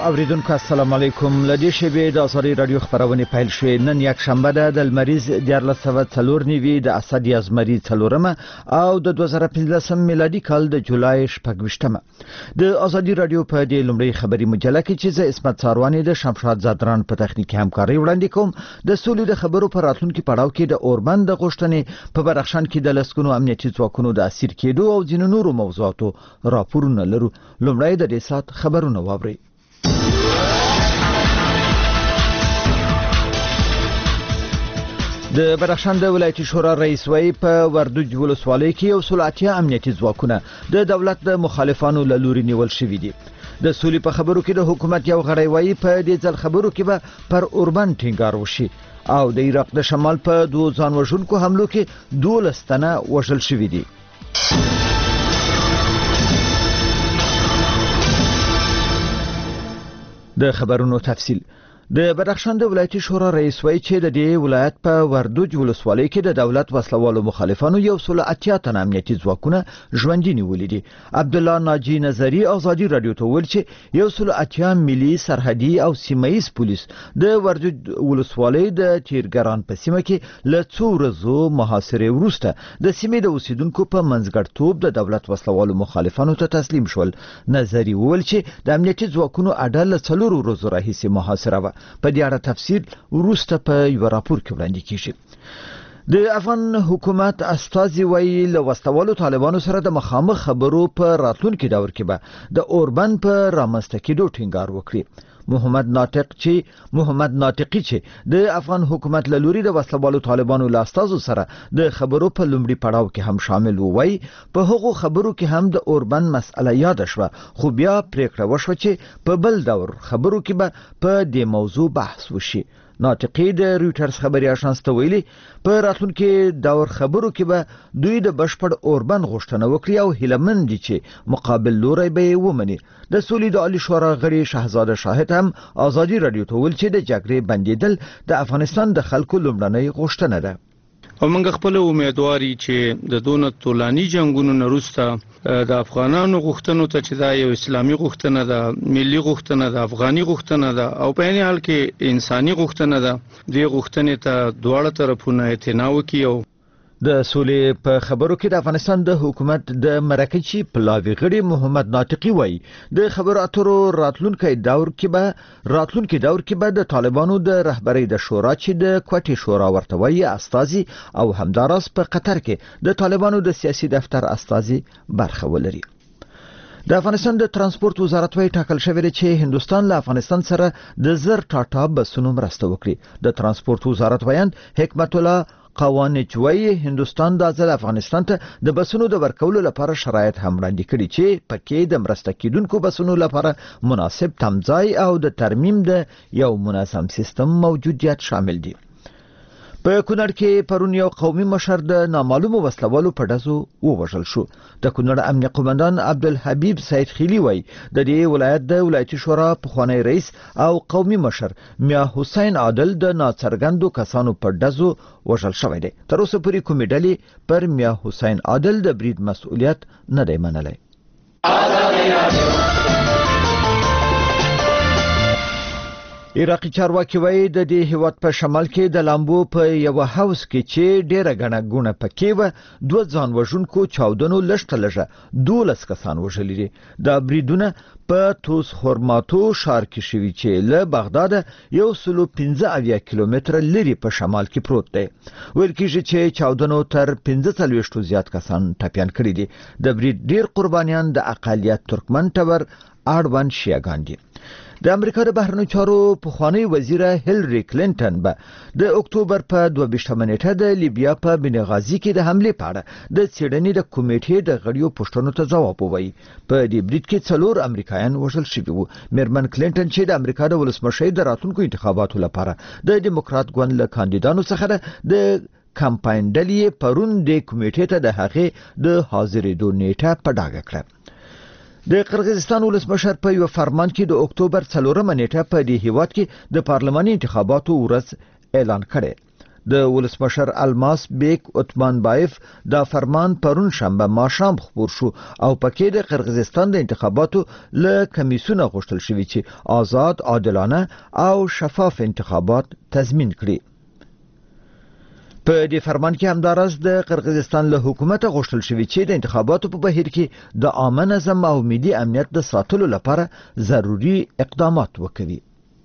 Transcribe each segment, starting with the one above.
اوریدونکو السلام علیکم. لدې شبې د آزادي رادیو خبرونه پیل شوې. نن یک شنبه ده د لمریز 1404 د اسد یازمری 4 او د 2015 میلادي کال د جولای 28 د آزادي رادیو په دې لومړی خبري مجله کې چې زه اسمت ساروانی د شمشاد زادران په تخنیکی همکاري وړاندې کوم. د سولې د خبرو پر راتلونکي پړاو کې د اوربند د غوښتنې په بدخشان کې د لسکونو امنیتي ځواکونو د اسیر کېدو او ځینو نورو موضوعاتو راپورونه لرو. لومړی د دې سات خبرونه واورئ. د بدخشان د ولایتي شورا رئیس وای په وردوج ولسوالۍ کې یو سلطاتي امنیتي ځواکونه د دولت د مخالفانو له لوري نیول شوي دي. د سولې په خبرو کې د حکومت یو غړی وای په دې ځل خبرو کې به پر اوربند ټینګار وشي او د عراق د شمال په دوه ځانوژونکو حملو کې 12 تنه وژل شوي دي. د خبرونو تفصیل. د بدخشان د ولایتي شورا رئیس وای چې د دې ولایت په وردوج ولسوالۍ کې د دولت وسلوالو مخالفانو یو سلطاتي تن امنیتي ځواکونه ژوندۍ نیولې دي. عبد الله ناجی نظری آزادي رادیو ته ویل چې یو سلطاتي ملي سرحدي او سیمایي پولیس د وردوج ولسوالۍ د تیرګران په سیمه کې له څو ورځو محاصرې وروسته د سیمې د اوسیدونکو په منځګړتوب د دولت وسلوالو مخالفانو ته تسلیم شول. نظری ویل چې د امنیتي ځواکونو اډه له 4 ورځو راهیسې محاصره و. په دې اړه تفصیل وروسته په یو راپور کې وړاندې کیږي. د افغان حکومت استازي ویل له وسلوالو طالبانو سره د مخامخ خبرو په راتلونکي دور کې به د اوربند په رامنځته کېدو ټینګار وکړي. محمد ناطقي چې د افغان حکومت له لوري د وسلوالو طالبانو له استازو سره د خبرو په لومړي پړاو کې هم شامل وای په هغو خبرو کې هم د اوربند مسأله یاد شوه، خو بیا پریکړه وشوه چې په بل دور خبرو کې به په دې موضوع بحث وشي. ناطقي د رويټرز خبري اژانس ته ویلي په راتلونکي دور خبرو کې به دوی د بشپړ اوربند غوښتنه وکړي او هیلمن دي چې مقابل لوري به ومني. د سولې د عالی شورا غړي شهزاده شاهد هم آزادي رادیو ته ویل چې د جګړې بندیدل د افغانستان د خلکو لومړنۍ غوښتنه ده. او موږ خپل امیدواري چې د دونه طولاني جنگونو وروسته د افغانانو غوښتنو ته چې دا یو اسلامي غوښتنه ده، ملي غوښتنه ده، افغاني غوښتنه ده او په عین حال کې انساني غوښتنه ده، دې غوښتنې ته دواړه طرفونه اعتنا وکړي. د سولې په خبرو کې د افغانستان د حکومت د مرکزي پلاوی غړي محمد ناطقي وایي د خبرو اترو راتلونکي دور کې به د طالبانو د رهبرۍ د شورا چې د کوټې شورا ورته وایي استازي او همداراز په قطر کې د طالبانو د سیاسي دفتر استازي برخه ولري. د افغانستان د ترانسپورت وزارت وایي ټاکل شوی چې هندستان له افغانستان سره د زر ټاټا بسونو مرسته وکړي. د ترانسپورت وزارت وایي حکمت الله قوانچ وایي هندستان د ځل افغانستان ته د بسونو د ورکولو لپاره شرایط هم وړاندې کړي چې پکې د مرسته کیدونکو بسونو لپاره مناسب تمځای او د ترمیم د یو منظم سیستم موجودیت شامل دي. په کونړ کې پرون یو قومي مشر د نامعلومو وسلوالو په ډزو ووژل شو. د کونړ امنیه قومندان عبدالحبیب سید خیلی وایي د دې ولایت د ولایتي شورا پخوانی رئیس او قومي مشر میا حسین عادل د ناڅرګندو کسانو په ډزو وژل شوی دی. تر اوسه پورې کومې ډلې پر میا حسین عادل د برید مسؤلیت نه دی منلی. عراقي چارواکي وایي د دې هیواد په شمال کې د لامبو په یو هاوس کې چې ډیره غونه پکې و 2 ځانوژونکو چاودنو لږه 12 کسان وژل دي. دا بریدونه په توس خورماتو ښار کې شوي چې له بغداد 115 کیلومتره لري په شمال کې پروت دی. ویل کېږي چې چاودنو تر 45 زیات کسان ټپیان کړي دي. د برید ډیر قربانیان د اقلیت ترکمن ټبر اړوند شیعاګان دي. د امریکا د بهرنیو چارو پخوانی وزیر هیلری کلینټن به د اکتوبر په 22 نیټه د لیبیا په بنغازي کې د حمله په اړه د څېړنې د کمیټې د غړیو پوښتنو ته ځواب ووایي. په دې برید کې 4 امریکایان وژل شوي وو. میرمن کلینټن چې د امریکا د ولسمشر د راتلونکو انتخاباتو لپاره د دیموکرات ګوند له کاندیدانو څخه د کمپاین ډلې پرون د کمیټې ته د هغې د حاضرېدو نیټه په ډاګه کړه. د قرغیزستان ولسمشر په یو فرمان کې د اکتوبر 4 نیټه په دې هیواد کې د پارلماني انتخاباتو ورځ اعلان کړي. د ولسمشر الماس بیک عثمان بایف دا فرمان پرون شنبه ماښام خپور شو او پکې د قرغیزستان د انتخاباتو له کمیسیونه غوښتل شوی چې آزاد، عادلانه او شفاف انتخابات تضمین کړي. په دې فرمان کې همداراز د قرغیزستان له حکومت غوښتل شوی چې د انتخاباتو په بهیر کې د عامه نظم او ملي امنیت د ساتلو لپاره ضروري اقدامات وکړي.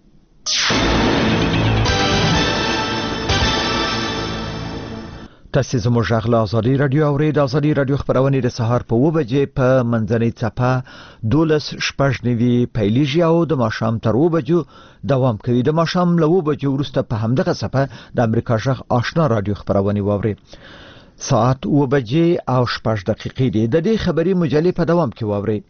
تاسو زموږ غږ له ازادي رادیو اورئ. د ازادي رادیو خبرونه د سهار په 9 بجې په منځنۍ څپه 12:09 پیلیږي او د ماښام تر 9 بجو دوام کوي. د ماښام له 9 بجو وروسته په همدغه څپه د امریکا غږ آشنا رادیو خبرونه واورئ. ساعت 9 بجې او 6 دقیقې دي. د دې خبري مجلې په دوام کې واورئ.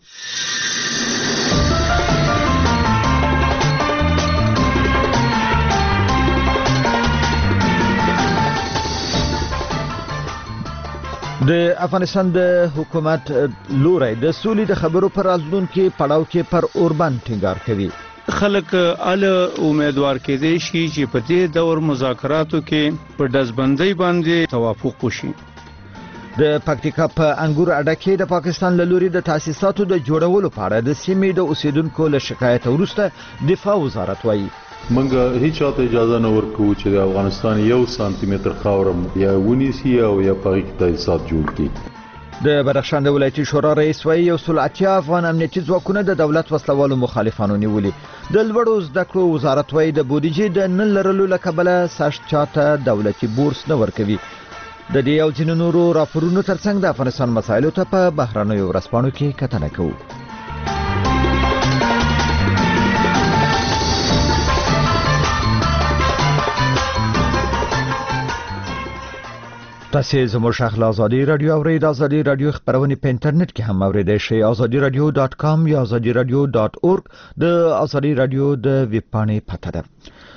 د افغانستان د حکومت لوري د سولې د خبرو پر راتلونکي پړاو کې پر اوربان ټینګار کوي. خلک امیدوار کېدای شي چې په دې دور مذاکراتو کې په دزبندۍ باندې توافق وشي. د پکتیکا په انګور اډه کې د پاکستان له لوري د تاسیساتو د جوړولو په اړه د سیمې د اوسیدونکو له شکایت وروسته دفاع وزارت وایي منګه هیڅ چاته اجازه نه ورکوو چې د افغانستان 1 سانتي متر خاورم یا ونیسي او یا پغی کې تاسیسات جوړ کړي. د بدخشان د ولایتي شورا رئیس وایي 180 افغان امنیتي ځواکونه د دولت وسلوالو مخالفانو نیولي. د لوړو زده کړو وزارت وایي د بودیجې د نه لرلو له کبله سخت چاته دولتي بورس نه ورکوي. د دې او ځینو نورو راپورونو ترڅنګ د افغانستان مسایلو ته په بهرنیو ورځپاڼو کې کتنه کوو. تاسو زموږ غږ له ازادي رادیو اورئ. د ازادي رادیو خبرونه په انټرنیټ کې هم اوریدئ شئ. azadiradio.com یا azadiradio.org د ازادي رادیو د ویب پاڼې پته ده.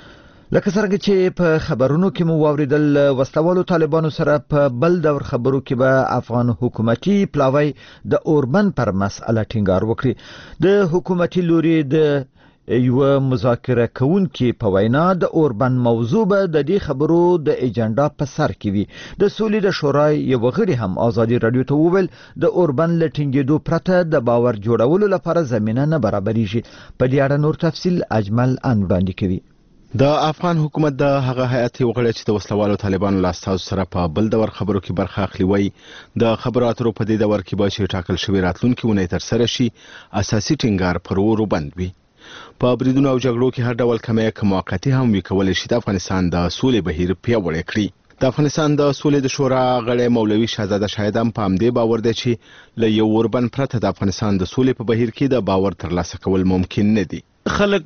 لکه څنګه چې په خبرونو کې مو واوریدل وسلوالو طالبانو سره په بل دور خبرو کې به افغان حکومتي پلاوی د اوربن پر مسأله ټینګار وکړي. د حکومتي لوري د یو مذاکره کوونکی په وینا د اوربن موضوع به د دې خبرو د ایجنډا په سر کې وي. د سولې د شورای یو غړي هم ازادي رادیو ته وویل د اوربن لټینګېدو پرته د باور جوړولو لپاره زمينه نه برابرېږي. په دې اړه نور تفصیل اجمل ان وړاندې کوي. د افغان حکومت د هغه هیئت وغړي چې د وسلوالو طالبانو لاستاو سره په بل دور خبرو کې برخه اخلي وای د خبرو اترو په دې دور کې به چې ټاکل شوی راتلونکي ونې تر سره شي اساسي ټینګار پر اوربند وي. په بریدونو او جګړو کې هر ډول کمې موقتی هم وی کولای شي د افغانستان د سولې بهیر پیاوړی کړي. د افغانستان د سولې د شورا غړی مولوي شهزاده شاهدام په همدې باور دی چې له یو اوربن پرته د افغانستان د سولې په بهیر کې د باور ترلاسه کول ممکن نه دي. خلک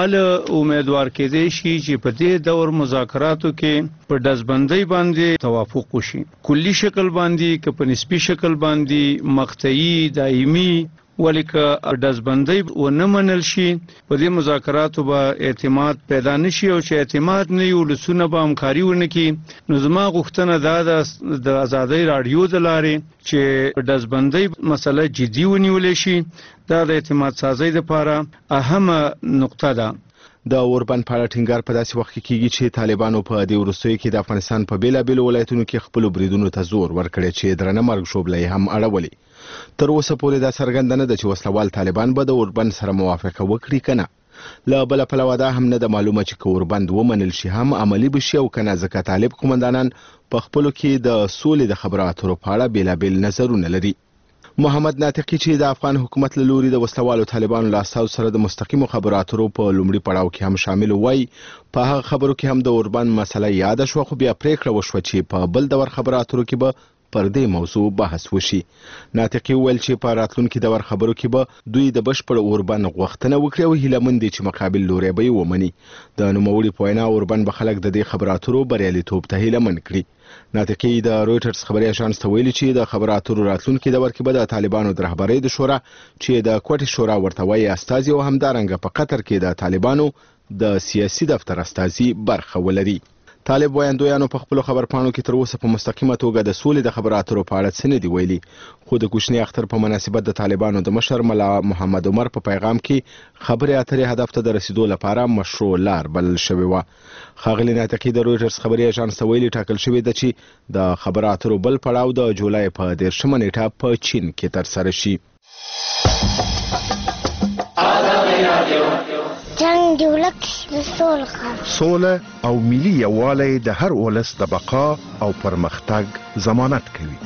امیدوار کېدای شي چې په دې دور مذاکراتو کې په دزبندۍ باندې توافق وشي. کلی شکل باندې که په نسبی شکل باندې مقطعي دایمي ولیکه دزبندۍ و نه منل شي په دې مذاکراتو به اعتماد پیدا نشي او چې اعتماد نه یو لسونه به همکاري ونه کی. نو زما غوښتنه دا د ازادي رادیو د لارې چې دزبندۍ مسله جدي ونیول شي. دا د اعتماد سازۍ لپاره اهمه نقطه ده. د اوربن په اړه ټینګار په داسې وخت کې کیږي چې طالبانو په دې وروستیو کې د افغانستان په بیلابیلو ولایتونو کې خپل بریدونو ته زور ورکړی چې درنه مرګ شوبلې هم اړولي. تر اوسه پورې دا څرګنده نه ده چې وسلوال طالبان به د اوربند سره موافقه وکړي کنه. له بل پلوه دا هم نه ده معلومه چې اوربند ومنل شي هم عملی بشي او کنه، ځکه طالب قومندانان په خپلو کې د سولې د خبرو اترو په اړه بیلابیل نظرونه لري. محمد ناطقي چې د افغان حکومت له لوري د وسلوالو طالبانو لاستاو سره د مستقیمو خبرو اترو په لومړي پړاو کې هم شامل وای په هغه خبرو کې هم د اوربند مسله یاد شو، خو بیا پریکړه وشوه چې په بل دور خبرو اترو کې به پر دې موضوع بحث وشي. ناطقي ویل چې په راتلونکي دور خبرو کې به دوی د بشپړ اوربن غوښتنه وکړي او هیله مند دي چې مقابل لوري به یې ومني. د نوموړي په وینا اوربن به خلک د دې خبرو اترو بریالیتوب ته هیله مند کړي. ناطقي د رويټرز خبري اژانس ته ویلي چې د خبرو اترو راتلونکي دور کې به د طالبانو د رهبرۍ د شورا چې د کوټې شورا ورته وایي استازي او همدارنګه په قطر کې د طالبانو د سیاسي دفتر استازي برخه ولري. طالب وایندویانو په خپل خبرپاڼو کې تر اوسه په مستقیمه توګه د سولې د خبرو اترو په اړه څه نه دی ویلي، خو د کوچني اختر په مناسبت د طالبانو د مشر ملا محمد عمر په پیغام کې خبرې اترې هدف ته د رسیدو لپاره مشروع لار بلل شوې وه. ښاغلي ناطقي د رویټرز خبري اژانس ته ویلي ټاکل شوې ده چې د خبرو اترو بل پړاو د جولای په 13 نیټه په چین کې ترسره شي. جنگ دی ولک د سوله او ملي یووالی د هر ولس د بقا او پرمختګ ضمانت کوي.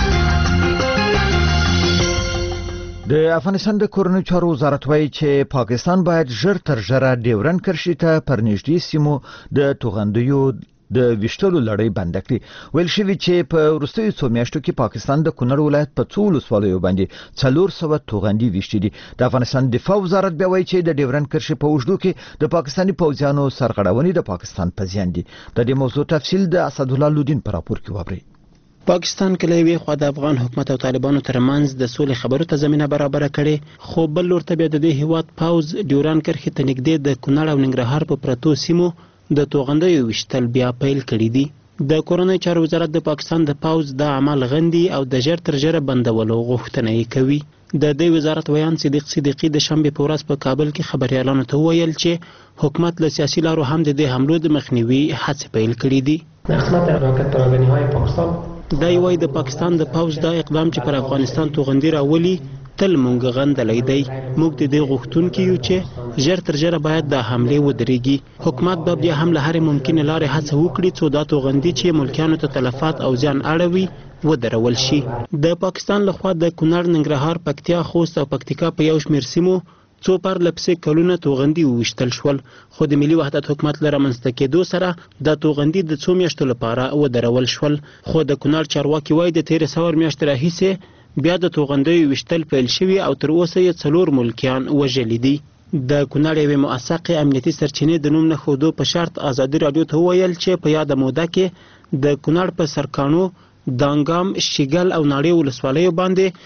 د افغانستان د کورنیو چارو وزارت وایي چې پاکستان باید ژر تر ژره ډیورنډ کرښې ته پر نږدې سیمو د توغندیو د ویشتلو لړۍ بند کړي. ویل شوي چې په وروستیو څو میاشتو کې پاکستان د کونړ ولایت په 4 ولسوالیو باندې 400 توغندي ویشتي دي. د افغانستان دفاع وزارت بیا وایي چې د ډیورنډ کرښې په اوږدو کې د پاکستاني پوځیانو سرغړونې د پاکستان په زیان دي. د دې موضوع تفصیل د اسدالله لودین په راپور کې واورئ. پاکستان کله یوې خوا د افغان حکومت او طالبانو ترمنځ د سولې خبرو ته زمينه برابر کړي، خو بل لور ته بیا د دې هیواد پوځ ډیورنډ کرښې ته نږدې د کونړ او ننګرهار په پرتو سیمو د توغندیو ویشتل بیا پیل کړي دي. د کورنیو چارو وزارت د پاکستان د پوځ د عمل غندي او د ژر تر ژره بندولو غوښتنه یې کوي. د دې وزارت ویان صدیق صدیقي د شنبې په ورځ په کابل کې خبريالانو ته وویل چې حکومت له سیاسي لارو هم د دې حملو د مخنیوي هڅې پیل کړي دي. قسمت راکټ ترانه‌های پاکستان دا یوای د پاکستان د پوځ د اقدام چې پر افغانستان توغندي راولي تل مونږ غندلې دی. موږ د دې غوښتونکو یو چې ژر تر ژره باید د حمله ودرېږي. حکومت به بیا هم له هر ممکنه لارې هڅه وکړي څو دا توغندي چې ملکیانو ته تلفات او زیان اړوي ودرول شي. د پاکستان لخوا د کونړ، ننګرهار، پکتیا، خوست او پکتیکا په یو شمېر سیمو څو پرلپسې کلونه توغندي وویشتل شول، خو د ملي وحدت حکومت له رامنځته کېدو سره د توغندي د څو میاشتو لپاره ودرول شول. خو د کونړ چارواکي وایي د 13 میاشتې راهیسې بیا د توغندیو ویشتل پیل شوي او تر اوسه یې 4 ملکیان وژلي دي. د کونړ یوې موثقې امنیتي سرچینې د نوم نه ښودو په شرط ازادي راډیو ته وویل چې په یاده موده کې د کونړ په سرکانو، دانګام، شیګل او ناړې ولسوالیو باندې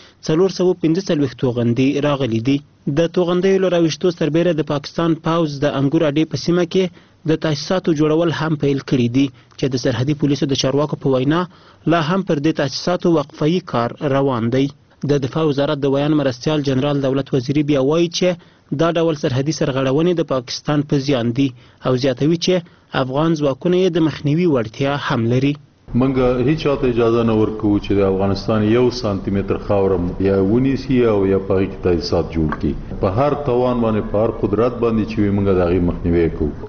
445 توغندي راغلي دي. د توغندیو له راویشتو سربیره د پاکستان پوځ د انګور اډې په سیمه کې د تاسیساتو جوړول هم پیل کړي دي چې د سرحدي پولیسو د چارواکو په وینا لا هم پر دې تاسیساتو وقفه‌يي کار روان دی. د دفاع وزارت د ویان مرستیال جنرال دولت وزیری بیا وایي چې دا ډول سرحدي سرغړونې د پاکستان په زیان دي او زیاتوي چې افغان ځواکونه یې د مخنیوي وړتیا هم لري. منګه هیڅ چاته اجازه نه ورکوو چې د افغانستان 1 سانتي متر خاورم یا ونیسي او یا په کې تاسیسات جوړ کړي. په هر توان باندې په هر قدرت باندې چې منګه د هغې مخنیوی کوو.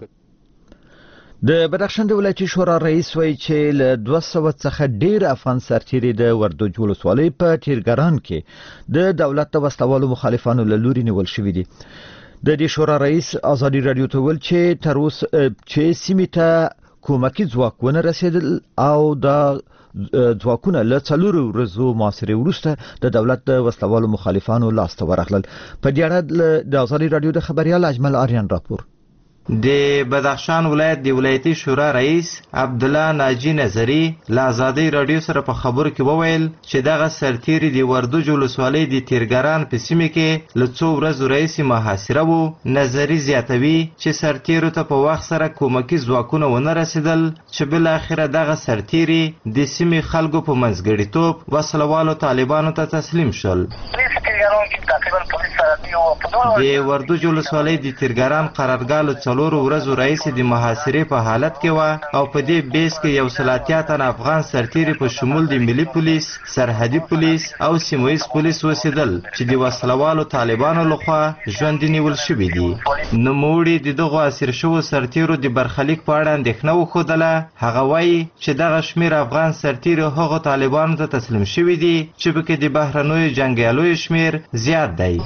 د بدخشان د ولایتي شورا رئیس وایي چې له 200 څخه ډیر افغان سرتیري د وردوج ولسوالۍ په ټیرګران کې د دولت د وسلوالو مخالفانو له لوري نیول شوي دي. د دې شورا رئیس ازادي راډیو ته ویل چې تر اوسه چې سیمې ته کومکي ځواکونه رسیدل او د ځواکونه له 4 ورځو محاصرې وروسته د دولت د وسلوالو مخالفانو لاسته ورغلل. په دې اړه د ازادي راډیو د خبريال اجمل آریان راپور. د بدخشان ولایت د ولایتي شورا رئیس عبدالله ناجی نظری له ازادي راډیو سره په خبرو کې وویل چې دغه سرتیري د وردوج ولسوالۍ د تیرګران په سیمه کې له 2 ورځو راهیسې محاصره وو. نظری زیاتوي چې سرتیرو ته په وخت سره کومکي ځواکونه ونه رسیدل چې بل اخره دغه سرتیري د سیمې خلکو په منځګړیتوب وسلوالو طالبانو ته تسلیم شول. د وردوج ولسوالۍ د تیرګران قرارګاه له 4 ورځو راهیسې د محاصرې په حالت کې وه او په دې بیس کې یو 30 تن افغان سرتیري په شمول د ملي پولیس، سرحدي پولیس او سیمویز پولیس اوسېدل چې د وسلوالو طالبانو لخوا ژوندي نیول شوي دي. نوموړي د دغو اسیر شوو سرتیرو د برخلیک په اړه اندېښنه وښودله. هغه وایي چې دغه شمېر افغان سرتیري هغو طالبانو ته تسلیم شوي دي چې پکې د بهرنیو جنګیالیو شمېر زیات دی.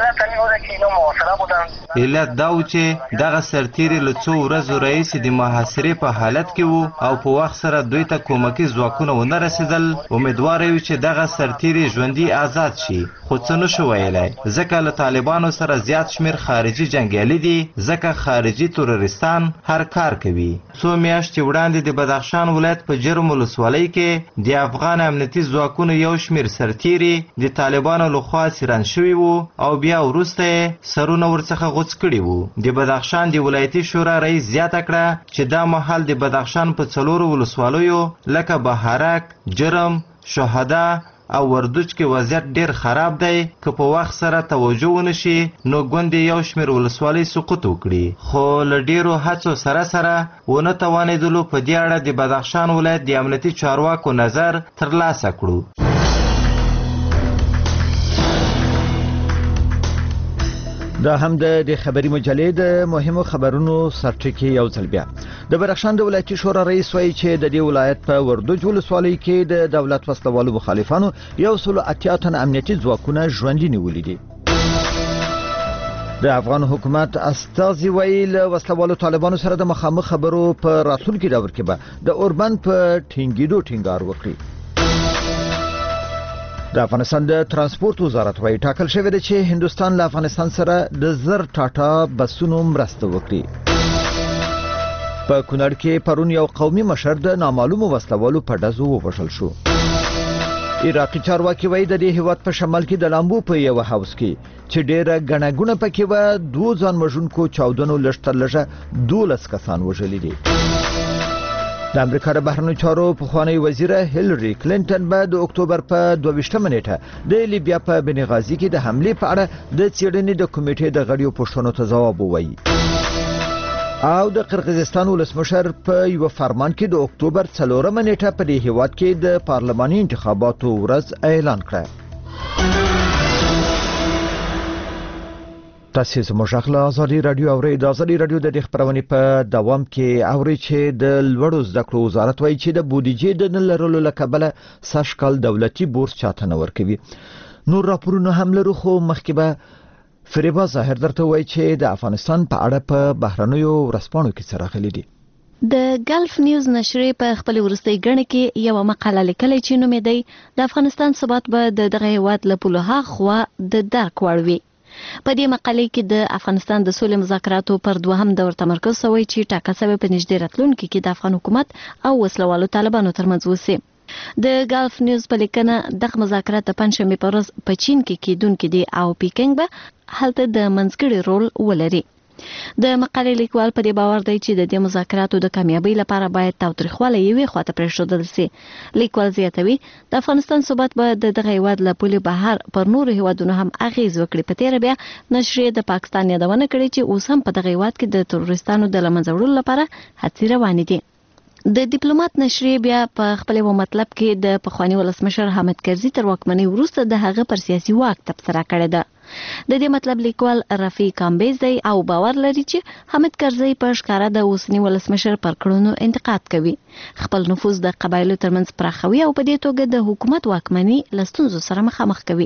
علت دا و چې دغه سرتیري له 2 ورځو راهیسې د محاصرې په حالت کې وو او په وخت سره دوی ته کومکي ځواکونه ونه رسېدل. امیدواره یو چې دغه سرتیري ژوندي آزاد شي، خو څه نشو ویلی ځکه له طالبانو سره زیات شمېر خارجي جنګیالي دي، ځکه خارجي تروریستان هر کار کوي. 2 میاشتې وړاندې د بدخشان ولایت په جرم ولسوالۍ کې د افغان امنیتي ځواکونو یو شمېر سرتیري د طالبانو لخوا اسیران شوي وو او بیا وروسته یې سرونه کارونه ورڅخه غوڅ کړي وو. د بدخشان د ولایتي شورا رئیس زیاته کړه چې دا مهال د بدخشان په 4 ولسوالیو لکه بهارک، جرم، شهدا او وردوج کې وضعیت ډیر خراب دی. که په وخت سره توجه ونشي نو ګوندې یو شمېر ولسوالۍ سقوط وکړي. خو له ډیرو هڅو سره ونه توانېدلو په دې اړه د بدخشان ولایت د امنیتي چارواکو نظر ترلاسه کړو. دا هم د خبري مجلې د مهمو خبرونو سرټکی یو ځل بیا. د بدخشان د ولایتي شورا رئیس وایي چې د دې ولایت په وردوج ولسوالۍ کې د دولت وسلوالو مخالفانو 180 تن امنیتي ځواکونه ژوندي نیولي دي. د افغان حکومت استازي وایي له وسلوالو طالبانو سره د مخامخ خبرو په راتلونکي دور کې به د اوربند په ټینګېدو ټینګار وکړي. د افغانستان د ترانسپورت وزارت وايي ټاکل شوی دی چې هندستان له افغانستان سره د زر ټاټا بسونو مرسته وکړي. په کونړ کې پرون یو قومي مشر د نامعلومو وسلوالو په ډزو ووژل شو. عراقي چارواکي وايي د دې هیواد په شمال کې د لامبو په یو هاوس کې چې ډیره ګڼه ګوڼه پکې و 2 ځان وژونکو چاودنو لږ تر لږه 12 کسان وژلي دي. د امریکا د بهرنیو چارو پخوانی وزیر هیلری کلینټن به د اکتوبر په 22 نیټه د لیبیا په بنغازي کې د حمله په اړه د څېړنې د کمیټې د غړیو پوښتنو ته ځواب ووایي. او د قرغیزستان ولسمشر په یو فرمان کې د اکتوبر 4 نیټه په دې هیواد کې د پارلماني انتخاباتو ورځ اعلان کړه. تاسو زموږ غلا ازادي رادیو اورئ. د ازادي رادیو د خبرونې په دوام کې اورئ چې د لوړو زده کړو وزارت وایي چې د بودیجې د نه لرلو له کبله سږ کال دولتي بورس چاته نه ورکوي. نور راپورونه هم لرو خو مخکې به فریبا ظاهر درته وایي چې د افغانستان په اړه په بهرنیو ورځپاڼو کې څه راغلي دي. د ګلف نیوز نشریه په خپل ورستۍ غړ کې یو مقاله لیکلې چې نوم یې دی د افغانستان ثبات به د دغه هیواد له پولها خوا د درک وړوي. په دې مقالې کې د افغانستان د سولې مذاکراتو پر دوهم دور تمرکز شوی چې ټاکل شوی په نږدې راتلونکي کې د افغان حکومت او وسلوالو طالبانو ترمنځ وشي. د ګلف نیوز په لیکنه دغه مذاکرات د پنځشنبه پر ورځ په چین کې کېدونکي دي او پیکنګ به هلته د منځګړي رول ولري. د مقالې لیکوال په دې باور دی چې د دې مذاکراتو د کامیابی لپاره باید تاوتریخوالی یوې خواته پرېښودل شي. لیکوال زیاتوي د افغانستان ثبات به د دغه هیواد له پولې بهر پر نورو هیوادونو هم اغیز وکړي. په تیره بیا نشریه د پاکستان یادونه کړې چې اوس هم په دغه هیواد کې د تروریستانو د له منځه وړلو لپاره هڅې روانې دي. د ډیپلوماټ نشریه بیا په خپل یو مطلب کې د پخوانی ولسمشر حامد کرزي تر واکمنۍ وروسته د هغه پر سیاسي واک تبصره کړې ده. د دې مطلب لیکوال رفیق کامبیز دی او باور لري چې حامد کرزي په ښکارا د اوسنی ولسمشر پر کړنو انتقاد کوي، خپل نفوذ د قبایلو ترمنځ پراخوي او په دې توګه د حکومت واکمني له ستونزو سره مخامخ کوي.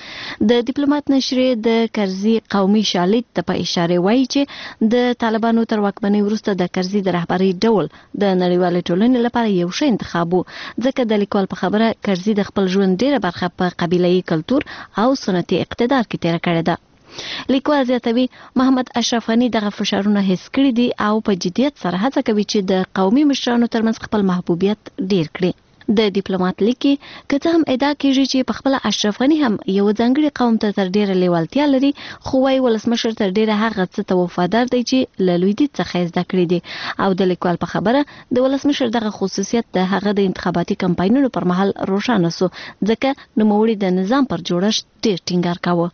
د ډیپلوماټ نشریه د کرزي قومي شالید ته په اشاره وایي چې د طالبانو تر واکمنۍ وروسته د کرزي د رهبرۍ ډول د نړیوالې ټولنې لپاره یو ښه انتخاب و، ځکه د لیکوال په خبره کرزي د خپل ژوند ډیره برخه په قبیله‌ایي کلتور او سنتي اقتدار کې تیر کړې ده. لیکوال زیاتوي محمد اشرف غنی دغه فشارونه حس کړي دي او په جدیت سره هڅه کوي چې د قومي مشرانو ترمنځ خپل محبوبیت ډیر کړي. د ډیپلوماټ لیکي کته هم ادعا کیږي چې په خپل اشرف غنی هم یو ځانګړي قوم ته تر ډیره لیوالتیا لري، خو وايي ولسمشر تر ډیره هغه څه ته وفادار دی چې له لوی دي څخه زده کړی دي. او د لیکوال په خبره د ولسمشر دغه خصوصیت د هغه د انتخاباتي کمپاینونو پر مهال روښانه سو، ځکه نوموړي د نظام پر جوړښت ډیر ټینګار کاوه.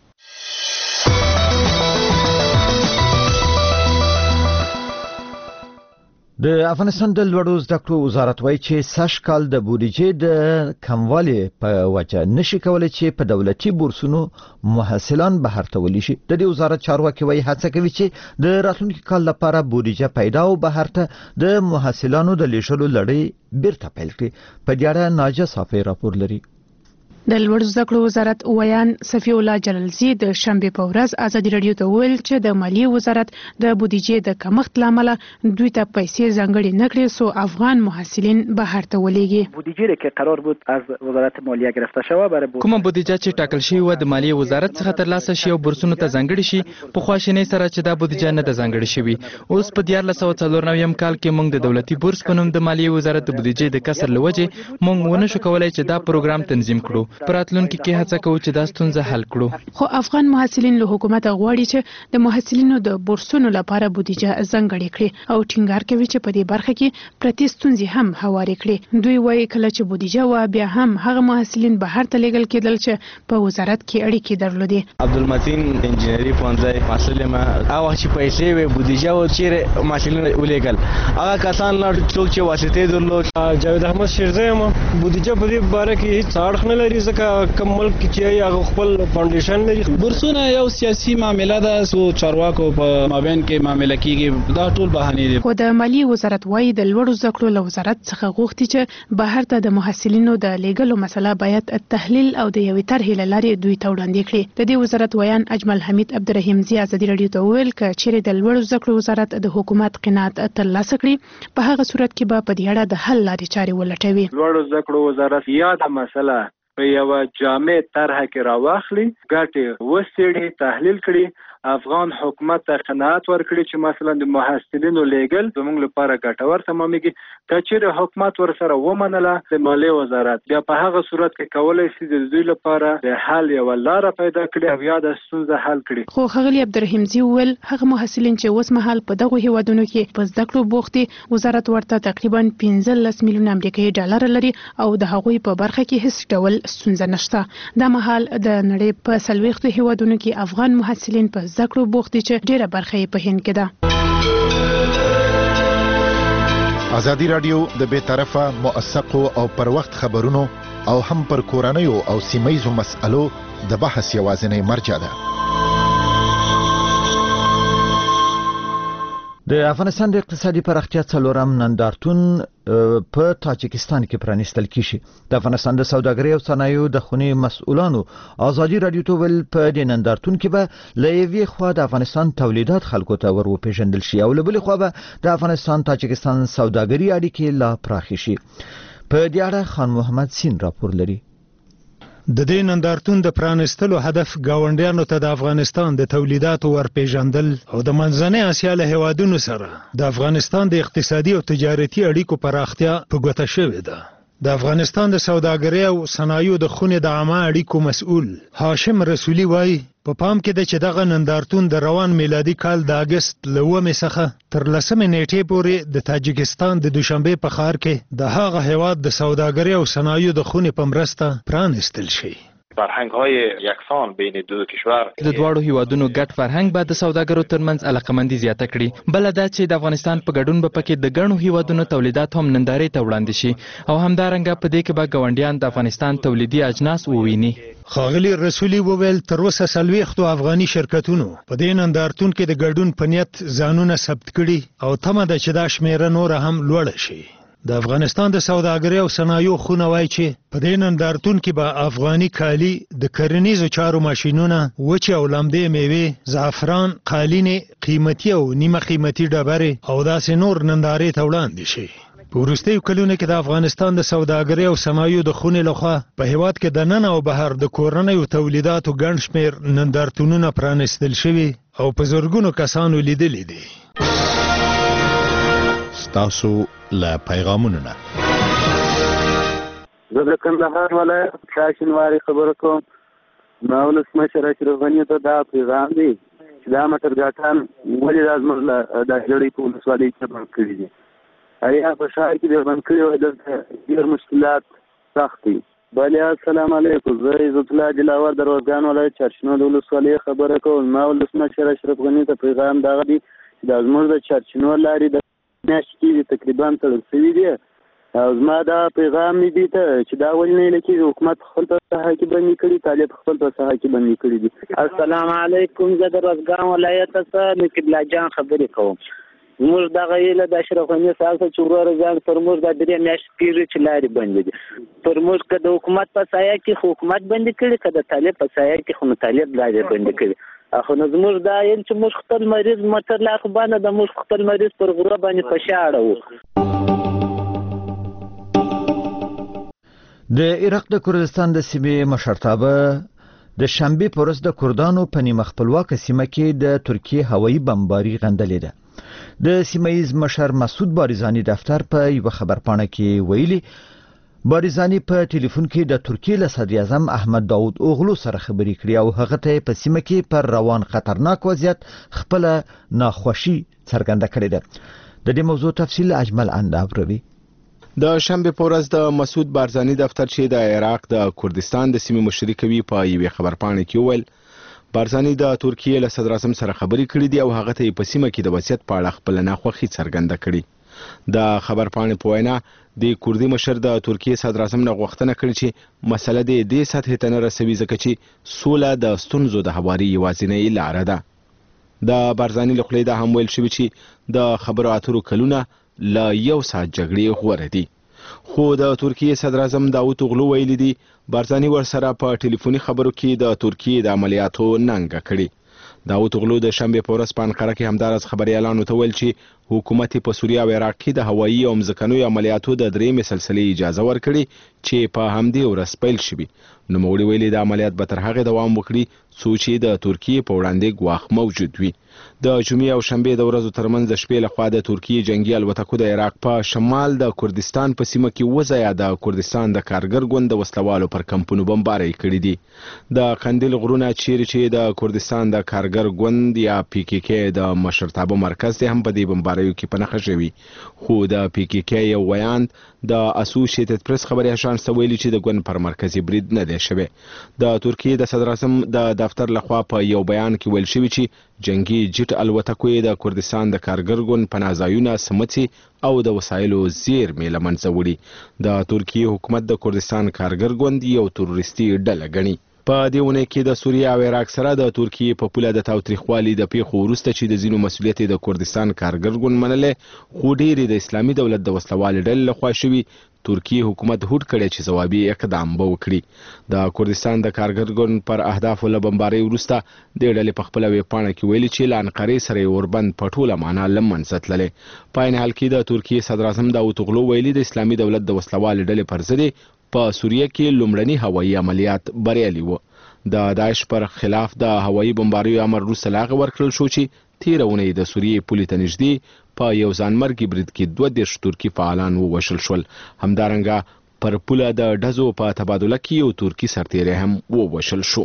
د افغانستان د لوړو زده کړو وزارت وایي چې سږ کال د بودیجې د کموالي په وجه نشي کولای چې په دولتي بورسونو محصلان بهر ته ولیږي. د دې وزارت چارواکي وایي هڅه کوي چې د راتلونکي کال لپاره بودیجه پیدا او بهر ته د محصلانو د لیږلو لړۍ بیرته پیل کړي. په دې اړه ناجه صافی راپور لري. د لوړو زده کړو وزارت ویان صفی الله جلالزی د شنبه په ورځ ازادي رادیو ته ویل چې د مالیې وزارت د بودیجې د کمښت لامل دوی ته پیسې ځانګړي نکړي سو افغان محصلین بهر ته ولېږي. بودیجه که قرار بود از وزارت مالیه گرفته شوه برای کومه بودیجه چې ټاکل شوی و د مالیې وزارت څخه ترلاسه شي او بورسونو ته ځانګړي شي، په خواشینۍ سره چې دا بودیجه نه ده ځانګړي شوی. اوس په 1494 کال کې موږ د دولتي بورس په نوم د مالیې وزارت د بودیجې د کسر لوجه موږ ونه شو کولای چې دا پروګرام تنظیم کړو. پراتلونکو کې هڅه کوو چې دا ستونزه حل کړو. خو افغان محصلین له حکومت غواړي چې د محصلینو د بورسونو لپاره بودیجه ځانګړې کړي او ټینګار کوي چې په دې برخه کې پرتې ستونزې هم هوارې کړي. دوی وایي کله چې بودیجه و بیا هم هغه محصلین بهر ته لیږل کېدل چې په وزارت کې اړیکې درلودې. عبدالمتین انجینری پوهنځی محصل یم. هغه وخت چې پیسې وې بودیجه و چیرې محصلین ولېږل هغه کسان لا څوک چې واسطې درلود. جاوید احمد شیرزی یم. بودیجه په دې باره کې هیڅ اړخ نه لري ځکه کوم ملک چې هغه خپل فاونډیشن لري. بورسونه یو سیاسي معامله ده، سو چارواکو په مابین کې معامله کیږي، دا ټول بهانې دي. خو د مالیې وزارت وایي د لوړو زده کړو له وزارت څخه غوښتي چې بهر ته د محصلینو د لیږلو مسله باید تحلیل او د یوې طرحې له لارې دوی ته وړاندې کړي. د دې وزارت ویان اجمل حمید عبدالرحیم زی ازادي رادیو ته وویل که چیرې د لوړو زده کړو وزارت د حکومت قناعت ترلاسه کړي په هغه صورت کې به په دې اړه د حل لارې چارې ولټوي. لوړو زده کړو وزارت یاده مسله په یوه جامع طرحه کې راواخلي، ګټې وڅېړي، تحلیل کړي، افغان حکومت ته قناعت ورکړي چې مثلا د محصلینو لیږل زموږ لپاره ګټور تمامېږي. که چیرې حکومت ورسره ومنله د مالیې وزارت بیا په هغه صورت کې کولی شي د دوی لپاره د حل یوه لاره پیدا کړي او یا د ستونزه حل کړي. خو ښاغلي عبدالرحیم زی وویل هغه محصلین چې اوس مهال په دغو هیوادونو کې په زده کړو بوخت دي وزارت ورته تقریبا 15 میلیون امریکایي ډالر لري او د هغوی په برخه کې هیڅ ډول ستونزه نشته. دا مهال د نړۍ په 40 هیوادونو کې افغان محصلین په زده کړو بوخت دي چې ډیره برخه یې په هند کې ده. ازادي رادیو د بې طرفه موثقو او پر وخت خبرونو او هم پر کورنیو او سیمه‌یزو مسألو د بحث یوازینی مرجع ده. د افغانستان د اقتصادي پراختیا څلورم نندارتون په تاجکستان کې پرانیستل کیږي. د افغانستان د سوداګرۍ او صنایعو د خونې مسؤلانو ازادي رادیو ته ویل په دې نندارتون کې به له یوې خوا د افغانستان تولیدات خلکو ته ور وپېژندل شي او له بلې خوا به د افغانستان تاجکستان سوداګري اړیکې لا پراخې شي. په دې اړه خان محمد سین راپور لري. د دې نندارتون د پرانستلو هدف گاونډیانو ته د افغانستان د تولیداتو ورپېژندل او د منځنۍ اسیا له هیوادونو سره د افغانستان د اقتصادي او تجارتي اړیکو پراختیا په ګوته شوې ده. د افغانستان د سوداګرۍ او صنایعو د خونې د عامه اړیکو مسؤل هاشم رسولي وایي په پام کې ده چې دغه نندارتون د روان میلادي کال د اګست له 9 څخه تر 10 نیټې پورې د تاجکستان د دوشنبه په ښار کې د هغه هیواد د سوداګرۍ او صنایعو د خونې په مرسته پرانستل شي. فرهنگ‌های یکسان بین دو کشور د دواړو هیوادونو ګډ فرهنګ به د سوداګرو ترمنځ علاقمندي زیاته کړي. بل دا چې د افغانستان په ګډون به پکې د ګڼو هیوادونو تولیدات هم نندارې ته وړاندې شي او همدارنګه په دې کې به ګاونډیان د افغانستان تولیدي اجناس وویني. ښاغلي رسولي وویل تر اوسه 40 افغاني شرکتونو په دې نندارتون کې د ګډون په نیت ځانونه ثبت کړي او تمه ده چې دا شمیره نوره هم لوړه شي. د افغانستان د سوداګرۍ او صنایعو خونه وایي چې په دې نندارتون کې به افغاني کالي، د کرنیزو چارو ماشینونه، وچې او لمدې میوې، زعفران، قالینې، قیمتي او نیمه قیمتي ډبرې او داسې نور نندارې ته وړاندې شي. په وروستیو کلونو کې د افغانستان د سوداګرۍ او صنایعو د خونې لخوا په هیواد کې د نن او بهر د کورنیو تولیداتو ګڼ شمېر نندارتونونه پرانستل شوي او په زرګونو کسانو لیدلي دي. ستاسو له پیغامونو نه زه د کندهار ولایت شاشنواري خبره کوم. ما ولسمشر اشرف غني ته دا پیغام دی چې دا موټرګاټان ولې زموږ د جړۍ په ولسوالۍ کې بند کړي دي. ایا په ښار کې د بند کړي وای دلته ډېر مشکلات سخت دي. بله السلام علیکم. زه عزت الله دلاور د روزګان ولایت چارشنو د ولسوالۍ خبره کوم. ما ولسمشر اشرف غني ته پیغام دغه دی چې د زموږ د چارشنو لارې د میاشت کې تقریبا تړل شوي دي او زما دا پیغام دی ته چې دا ولې نه لکه حکومت خپل په ساحه کې بندي کړي، طالب خپل په ساحه کې بندي کړي دي. السلام علیکم. زه د روزګان ولایت څخه نقیب الله جان خبرې کوم. موږ دغه یله د اشرف غني صاحب څخه چې ورور ځان پر موږ د درې میاشتې کېږي چې لارې بندې دي. پر موږ که د حکومت په سایه کې خو حکومت بندي کړي، که د طالب په سایه کې خو نو طالب لارې بندي کړي. خو نو زموږ دا یل چې موږ خپل مریض موټر لا خو باندې د موږ خپل مریض پر غره باندې پشاړه وو. د عراق د کردستان د سیمې مشرتابه د شنبه په ورځ د کردانو په نیمه خپلواکه سیمه کې د ترکیه هوایي بمباري غندلې ده. د سیمه‌یز مشر مسعود بارزانی دفتر په یو خبرپاڼه کې ویلي بارزانی په ټلیفون کې د ترکیې له صدر اعظم احمد داود اوغلو سره خبرې کړې او هغه ته په سیمه کې پر روان خطرناک وضعیت خپل ناخوشي څرګنده کړې ده. د دې موضوع تفصیل اجمل اندابروي. د شنبه په ورځ د مسعود بارزانی دفتر چې د عراق د کردستان د سیمې مشري کوي په یوې خبرپاڼه کې وویل بارزانی د ترکیې له صدر اعظم سره خبرې کړې دي او هغه ته په سیمه کې د وضعیت په اړه خپل ناخوښي څرګنده کړې. د خبرپاڼې په وینا د کوردي مشر د ترکیې صدر اعظم نه غوښتنه کړې چې مسله د دې سطح ته نه رسوي ځکه چې سوله د ستونزو د هواري یوازینۍ لاره ده. د بارزانی له خولې دا هم ویل شوی چې د خبرو اترو کلونه له 1 ساعت جګړې غوره دي. خو د ترکیې صدر اعظم داوود اوغلو ویلي دي بارزانی ورسره په ټلیفوني خبرو کې د ترکیې د عملیاتو ننګه کړې. داوود اوغلو د شنبه په ورځ په انقره کې همدارس خبريالانو ته ویل چې حکومت په سوریه او عراق کې د هوایي او ځمکنیو عملیاتو د درېمې سلسلې اجازه ورکړي چې په همدې ورځ پیل شوي. نوموړي ویلي د عملیات به تر هغه دوام وکړي څو چې د ترکیې په وړاندې ګواښ موجود وي. د جمعې او شنبه د ورځو ترمنځ د شپې لخوا د ترکیې جنگي الوتکو د عراق په شمال د کردستان په سیمه کې وځیا د کردستان د کارګر ګوند د وسلوالو پر کمپونو بمبارۍ کړې دي. د قندیل غرونه چیرې چې د کردستان د کارګر ګوند یا پی کی کی د مشرتابه مرکز هم په دې بمباریو کې پنهخه شوی. خو د پی کی کی یو ویاند د اسوسییټډ پریس خبري اژانس ویلي چې د ګوند پر مرکزي برید نه دی شوی. د ترکیې د صدر اعظم د دفتر لخوا په یو بیان کې ویل شوی چې جنگي جټ الوتکو د کردستان د کارګر ګوند پناهځایونه سمڅي او د وسایلو زیرمې له منځه وړي. د ترکیې حکومت د کردستان کارګر ګوند یو تروریستي ډله ګڼي. په دې ونه کې د سوریه او عراق سره د ترکیې په پوله د تاوتریخوالي د پیښو وروسته چې د ځینو مسؤلیت د کردستان کارګر ګوند منلې خو ډېری د اسلامي دولت د وسلوال ډلې لخوا شوي ترکیې حکومت هوډ کړی چې ځوابي اقدام به وکړي. د کردستان د کارګر ګوند پر اهدافو له بمبارۍ وروسته د ډلې په خپله ویبپاڼه کې ویلي چې له انقرې سره یې اوربند په ټوله معنا له منځه تللی. په عین حال کې د ترکیې صدر اعظم داوود اوغلو ویلي د اسلامي دولت د وسلوال ډلې پر ضد په سوریه کې لومړني هوایي عملیات بریالي وو. د داعش پر خلاف د هوایي بمباریو امر وروسته لاغ ورکړل شو چې تیره اونۍ د سوریې پولې ته نږدې په یو ځانمرګي برید کې 22 ترکي فعالان ووژل شول. همدارنګه پر پوله د ډزو په تبادله کې یو ترکي سرتیری هم ووژل شو.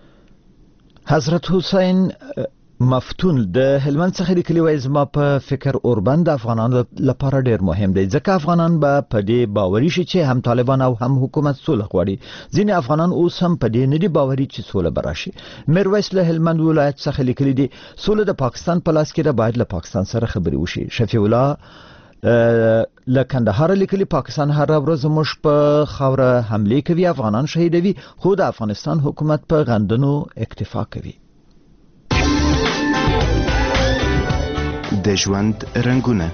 حضرت حسین مفتون د هلمند څخه لیکلي وای زما په فکر اوربند د افغانانو لپاره ډیر مهم دی ځکه افغانان به په دې باوري شي چې هم طالبان او هم حکومت سوله غواړي. ځینې افغانان اوس هم په دې نه دي باوري چې سوله به راشي. میرویس له هلمند ولایت څخه لیکلي دي سوله د پاکستان په لاس کې ده باید له پاکستان سره خبرې وشي. شفیع الله له کندهار لیکلي پاکستان هر ورځ موږ په خاوره حمله کوي افغانان شهیدوي خو د افغانستان حکومت په غندنو اکتفا کوي. د ژوند رنگونه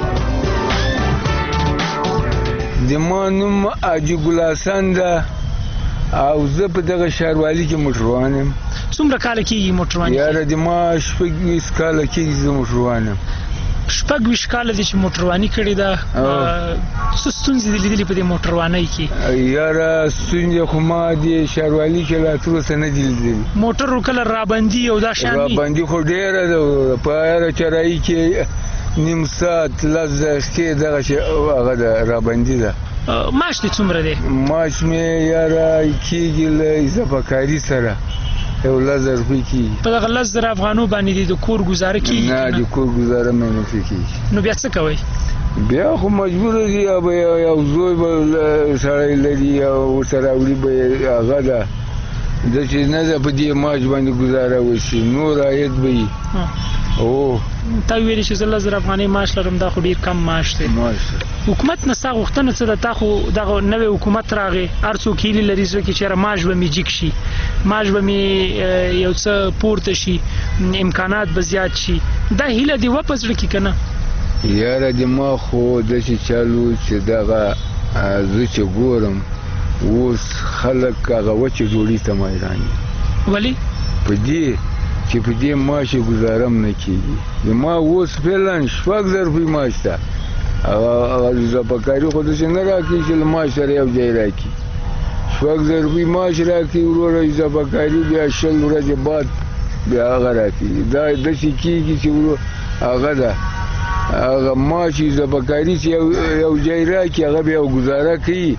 د ما نوم حاجي ګل حسن ده او زه په دغه ښاروالي کې موټروان یم. څومره کاله کېږي موټروان؟ یاره د ما 26 کاله کېږي زه موټروان یم. 26 کاله دې چې موټرواني کړې ده څه ستونزې دې لیدلې په دې موټروانۍ کې؟ یاره ستونزې خو ما دې ښاروالي کې لا تر اوسه نه دي لیدلې. موټر کله رابندي او دا شان دي؟ رابندي خو ډېره ده په هره چرایي کې نیم ساعت 10 دقیقې دغه هغه ده رابندي ده. معاش دې څومره دی؟ معاش مې یاره کېږي له اضافه کاري سره 10,000 روپۍ کېږي. په دغه 10,000 افغانو باندې د کور ګزاره کېږي؟ نه د کور ګزاره مې نه کېږي. نو بیا څه کوئ؟ بیا خو مجبور دي یو زوی به سړی لري او ورسره وړي به هغه ده د چې نه ده په دې معاش باندې ګزاره وشي نور عاید به وي. تا ویلې چې زه 10,000 افغانۍ معاش لرم دا خو ډېر کم معاش دی. حکومت نه ستا غوښتنه څه ده؟ تا خو دغه نوی حکومت راغی هر څوک هیلې لري چې چېرې معاش به مې جګ شي معاش به مې یو څه پورته شي امکانات به زیات شي. دا هیله دې وه په زړه کې که نه؟ یاره د ما خو داسې چالو چې دغه زه چې ګورم اوس خلک هغه وچې ډوډۍ ته میدان دي. ولې؟ په دې چې په دې معاش ګزاره هم نه کېږي. د ما اوس فعلا 6,000 روپۍ معاش ده هغه اضافه کاري خو داسې نه راکړي چې له معاش سره یو ځای راکړي. 6,000 روپۍ معاش راکړي وروره اضافه کاري بیا 20 ورځې بعد بیا هغه راکړي. دا داسې کېږي چې هغه ده هغه معاش اضافه کاري چې یو ځای راکړي هغه بیا ګزاره کوي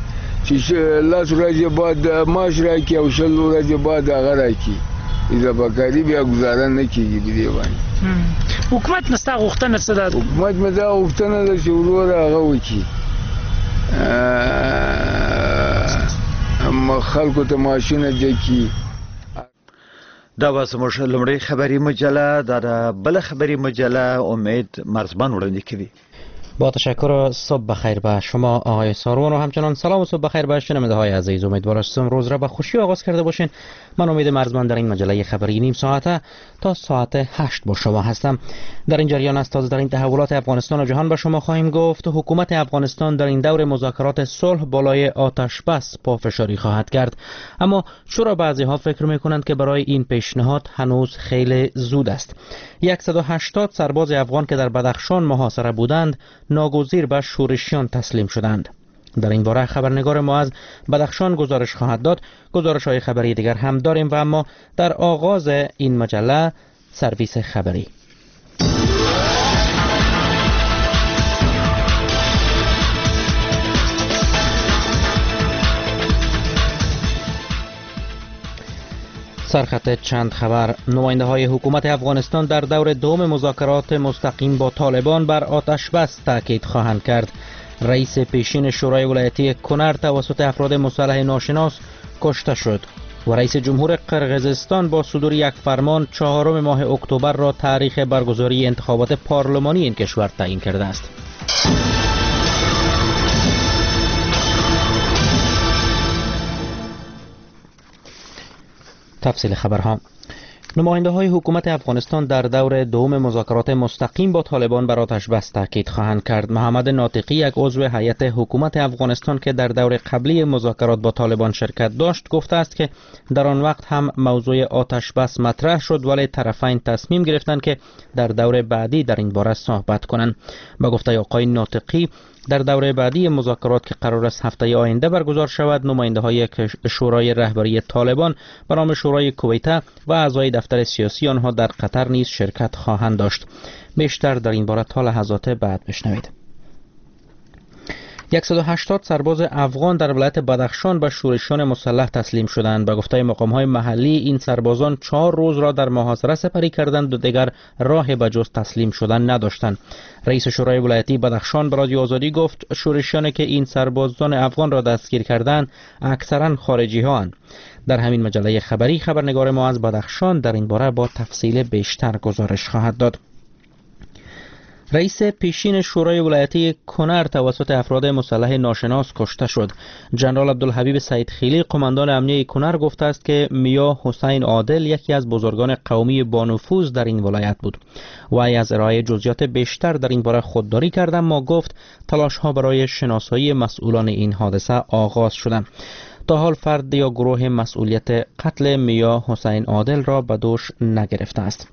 چې لاس ورځې بعد معاش راکړي او شل ورځې بعد هغه راکړي اضافه کاري بیا گزاره نه کیږي دې باندې. حکومت نستا غوښتنه څه ده؟ حکومت مې دا غوښتنه ده چې وروره هغه وکړي خلکو ته معاشونه ډکي. دا به زموږ لومړی خبری مجله دا بل خبری مجله امید مرزبان وړاندې کوي. با تشکر. صبح بخیر به شما آقای ساروان و همچنان سلام و صبح بخیر به شنونده های عزیز. امیدوارم روز را به خوشی آغاز کرده باشین. من امید مرزبان در این مجله خبری نیم ساعته تا ساعت 8 با شما هستم. در این جریان از تازه در این تحولات افغانستان و جهان به شما خواهیم گفت. حکومت افغانستان در این دور مذاکرات صلح بالای آتش بس پافشاری خواهد کرد، اما چرا بعضی ها فکر میکنند که برای این پیشنهاد هنوز خیلی زود است؟ 180 سرباز افغان که در بدخشان محاصره بودند ناگزیر به شورشیان تسلیم شدند. در این باره خبرنگار ما از بدخشان گزارش خواهد داد. گزارش های خبری دیگر هم داریم و اما در آغاز این مجله سرویس خبری. سرخط چند خبر. نماینده های حکومت افغانستان در دور دوم مذاکرات مستقیم با طالبان بر آتش بس تاکید خواهند کرد. رئیس پیشین شورای ولایتی کنر توسط افراد مسلح ناشناس کشته شد و رئیس جمهور قرقیزستان با صدور یک فرمان 4 ماه اکتبر را تاریخ برگزاری انتخابات پارلمانی این کشور تعیین کرده است. تفصیل خبرها. نماینده های حکومت افغانستان در دور دوم مذاکرات مستقیم با طالبان بر آتش بس تاکید خواهند کرد. محمد ناطقی، یک عضو هیئت حکومت افغانستان که در دور قبلی مذاکرات با طالبان شرکت داشت، گفته است که در آن وقت هم موضوع آتش بس مطرح شد، ولی طرفین تصمیم گرفتند که در دور بعدی در این باره صحبت کنند. با گفته آقای ناطقی، در دوره بعدی مذاکرات که قرار است هفته آینده برگزار شود، نماینده های شورای رهبری طالبان به نام شورای کویته و اعضای دفتر سیاسی آنها در قطر نیز شرکت خواهند داشت. بیشتر در این باره تا لحظات بعد بشنوید. 180 سرباز افغان در ولایت بدخشان به شورشیان مسلح تسلیم شدند. به گفته مقام‌های محلی، این سربازان 4 روز را در محاصره سپری کردند و دیگر راه به جز تسلیم شدن نداشتند. رئیس شورای ولایتی بدخشان به رادیو آزادی گفت شورشیانی که این سربازان افغان را دستگیر کردند اکثرا خارجی ها اند. در همین مجله خبری خبرنگار ما از بدخشان در این باره با تفصیل بیشتر گزارش خواهد داد. رئیس پیشین شورای ولایتی کنر توسط افراد مسلح ناشناس کشته شد. جنرال عبدالحبیب سیدخیلی، قماندان امنیه کنر، گفته است که میا حسین عادل یکی از بزرگان قومی با نفوذ در این ولایت بود. وی از ارائه جزئیات بیشتر در این باره خودداری کرد، اما گفت تلاش ها برای شناسایی مسئولان این حادثه آغاز شدند. تا حال فرد یا گروه مسئولیت قتل میا حسین عادل را به دوش نگرفته است.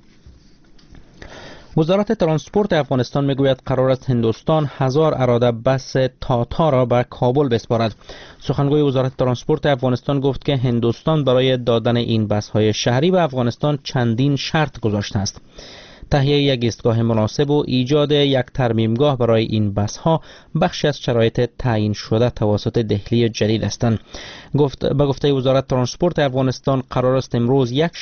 وزارت ترانسپورت افغانستان میگوید قرار است هندوستان 1000 اراده بس تاتا را به کابل بسپارد. سخنگوی وزارت ترانسپورت افغانستان گفت که هندوستان برای دادن این بس های شهری به افغانستان چندین شرط گذاشته است. تهیه یک ایستگاه مناسب و ایجاد یک ترمیمگاه برای این بس ها بخشی از شرایط تعیین شده توسط دهلی جدید هستند. به گفته وزارت ترانسپورت افغانستان قرار است امروز یک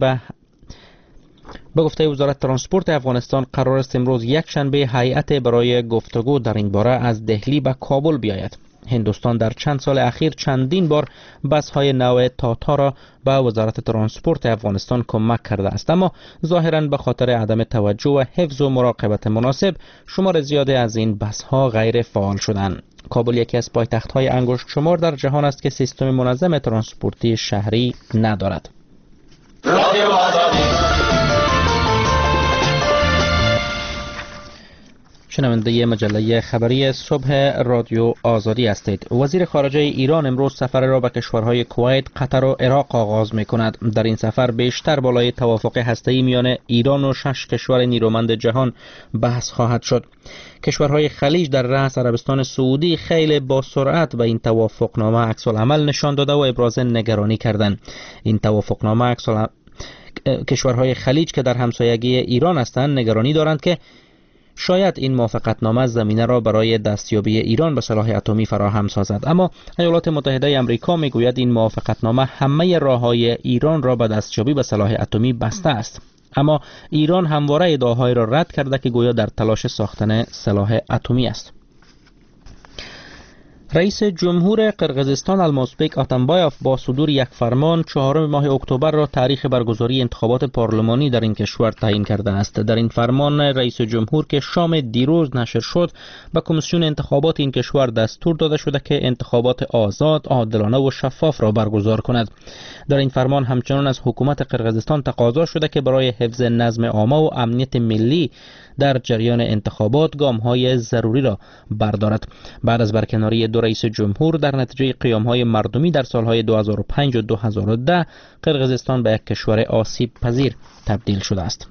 شنبه هیئت برای گفتگو در این باره از دهلی به کابل بیاید. هندوستان در چند سال اخیر چندین بار بس‌های نو تاتا را به وزارت ترانسپورت افغانستان کمک کرده است، اما ظاهراً به خاطر عدم توجه و حفظ و مراقبت مناسب شمار زیادی از این بس‌ها غیر فعال شدند. کابل یکی از پایتخت‌های انگشت شمار در جهان است که سیستم منظم ترانسپورتی شهری ندارد. شنونده مجله خبری صبح رادیو آزادی هستید. وزیر خارجه ایران امروز سفر را به کشورهای کویت، قطر و عراق آغاز می کند. در این سفر بیشتر بالای توافق هسته‌ای میان ایران و 6 کشور نیرومند جهان بحث خواهد شد. کشورهای خلیج در رأس عربستان سعودی خیلی با سرعت به این توافقنامه عکس العمل نشان داده و ابراز نگرانی کردند. این توافقنامه کشورهای خلیج که در همسایگی ایران هستند نگرانی دارند که شاید این موافقتنامه زمینه را برای دستیابی ایران به سلاح اتمی فراهم سازد، اما ایالات متحده آمریکا میگوید این موافقتنامه همه راههای ایران را به دستیابی به سلاح اتمی بسته است. اما ایران همواره ادعاهای را رد کرده که گویا در تلاش ساختن سلاح اتمی است. رئیس جمهور قرقیزستان المازبک آتمبایف با صدور یک فرمان 4 ماه اکتبر را تاریخ برگزاری انتخابات پارلمانی در این کشور تعیین کرده است. در این فرمان رئیس جمهور که شام دیروز نشر شد به کمیسیون انتخابات این کشور دستور داده شده که انتخابات آزاد، عادلانه و شفاف را برگزار کند. در این فرمان همچنان از حکومت قرقیزستان تقاضا شده که برای حفظ نظم عامه و امنیت ملی در جریان انتخابات گام‌های ضروری را بردارد. بعد از برکناری دو رئیس جمهور در نتیجه قیام‌های مردمی در سالهای 2005 و 2010 قرقیزستان به یک کشور آسیب پذیر تبدیل شده است.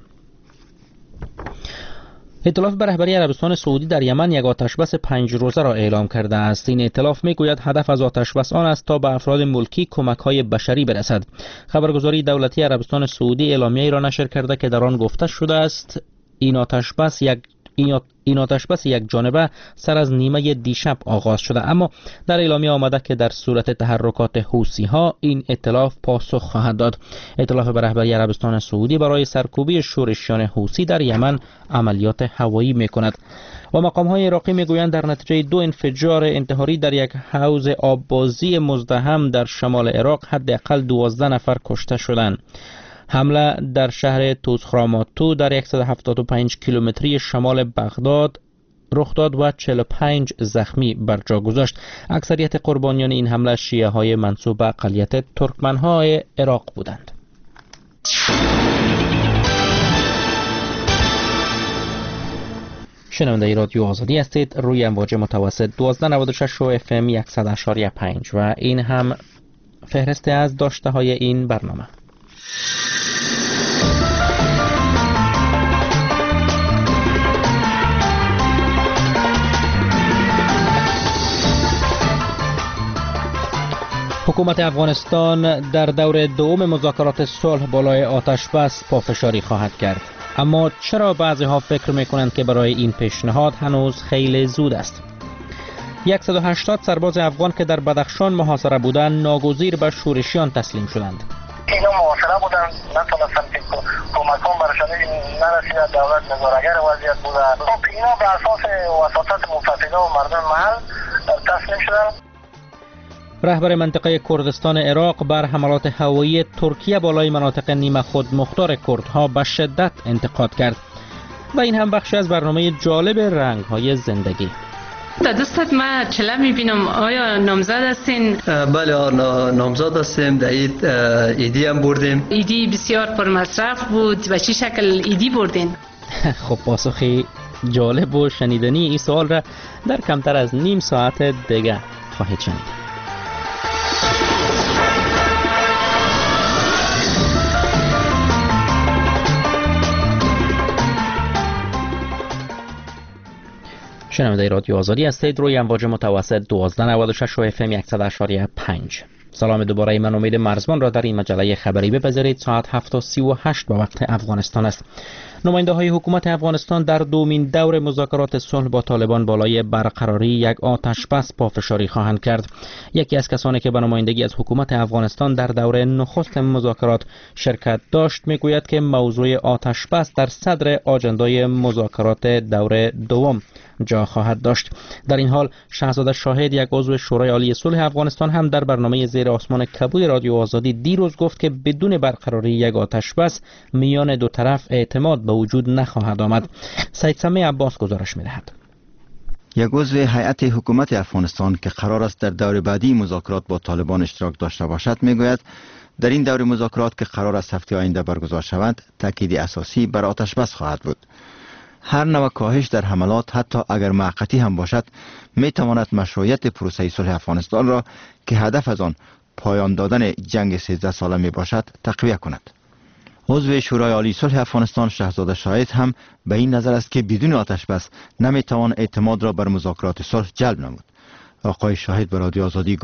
ائتلاف به رهبری عربستان سعودی در یمن یک آتشبس 5 روزه را اعلام کرده است. این ائتلاف میگوید هدف از آتشبس آن است تا به افراد ملکی کمک‌های بشری برسد. خبرگزاری دولتی عربستان سعودی اعلامیه‌ای را نشر کرده که در آن گفته شده است این آتشبس یک جانبه سر از نیمه دیشب آغاز شده، اما در اعلامیه آمده که در صورت تحرکات حوثی‌ها این ائتلاف پاسخ خواهد داد. ائتلاف به رهبری عربستان سعودی برای سرکوبی شورشیان حوثی در یمن عملیات هوایی می‌کند و مقام‌های عراقی می‌گویند در نتیجه 2 انفجار انتحاری در یک حوض آببازی مزدحم در شمال عراق حداقل 12 نفر کشته شدند. حمله در شهر توزخراماتو در 175 کیلومتری شمال بغداد رخ داد و 45 زخمی بر جا گذاشت. اکثریت قربانیان این حمله شیعه های منسوب به اقلیت ترکمن های عراق بودند. شنونده رادیو آزادی هستید. روی امواج متوسط 1296 و FM 100.5 و این هم فهرست از داشته های این برنامه. حکومت افغانستان در دور دوم مذاکرات صلح بالای آتشبس پافشاری خواهد کرد. اما چرا بعضی ها فکر میکنند که برای این پیشنهاد هنوز خیلی زود است؟ 180 سرباز افغان که در بدخشان محاصره بودند ناگزیر به شورشیان تسلیم شدند. اینا محاصره بودن، نتونستن که کمکان برشان نرسید، دولت نظارگر وضعیت بودن. اینا به اساس وساطت مفسدین و مردم محل تسلیم شدن. رهبر منطقه کردستان عراق بر حملات هوایی ترکیه بالای مناطق نیمه خود مختار کردها به شدت انتقاد کرد و این هم بخشی از برنامه جالب رنگ‌های زندگی. در دستت ما چله میبینم، آیا نامزد هستین؟ بله نامزد هستیم، در ایدی هم بردیم. ایدی بسیار پرمصرف بود، و چی شکل ایدی بردین؟ خب پاسخی جالب و شنیدنی این سوال را در کمتر از نیم ساعت دیگه خواهید شنید. شنونده رادیو آزادی هستید. روی امواج متوسط 1296 و FM 100.5. سلام دوباره، من امید مرزبان را در این مجله خبری بپذیرید. ساعت 7:38 به وقت افغانستان است. نماینده های حکومت افغانستان در دومین دور مذاکرات صلح با طالبان بالای برقراری یک آتشبس پافشاری خواهند کرد. یکی از کسانی که به نمایندگی از حکومت افغانستان در دوره نخست مذاکرات شرکت داشت میگوید که موضوع آتشبس در صدر آجندای مذاکرات دور دوم جا خواهد داشت. در این حال شهزاده شاهد، یک عضو شورای عالی صلح افغانستان، هم در برنامه زیر آسمان کبود رادیو آزادی دیروز گفت که بدون برقراری یک آتشبس میان دو طرف اعتماد به وجود نخواهد آمد. سید سمی عباس گزارش می‌دهد. یک عضو هیئت حکومت افغانستان که قرار است در دور بعدی مذاکرات با طالبان اشتراک داشته باشد میگوید در این دور مذاکرات که قرار است هفته آینده برگزار شود تاکید اساسی بر آتشبس خواهد بود. هر نوع کاهش در حملات حتی اگر موقتی هم باشد می تواند مشروعیت پروسه صلح افغانستان را که هدف از آن پایان دادن جنگ 13 ساله می باشد تقویت کند. عضو شورای عالی صلح افغانستان شهزاده شاهد هم به این نظر است که بدون آتشبس نمی توان اعتماد را بر مذاکرات صلح جلب نمود. آقای شاهد به رادیو آزادی گفت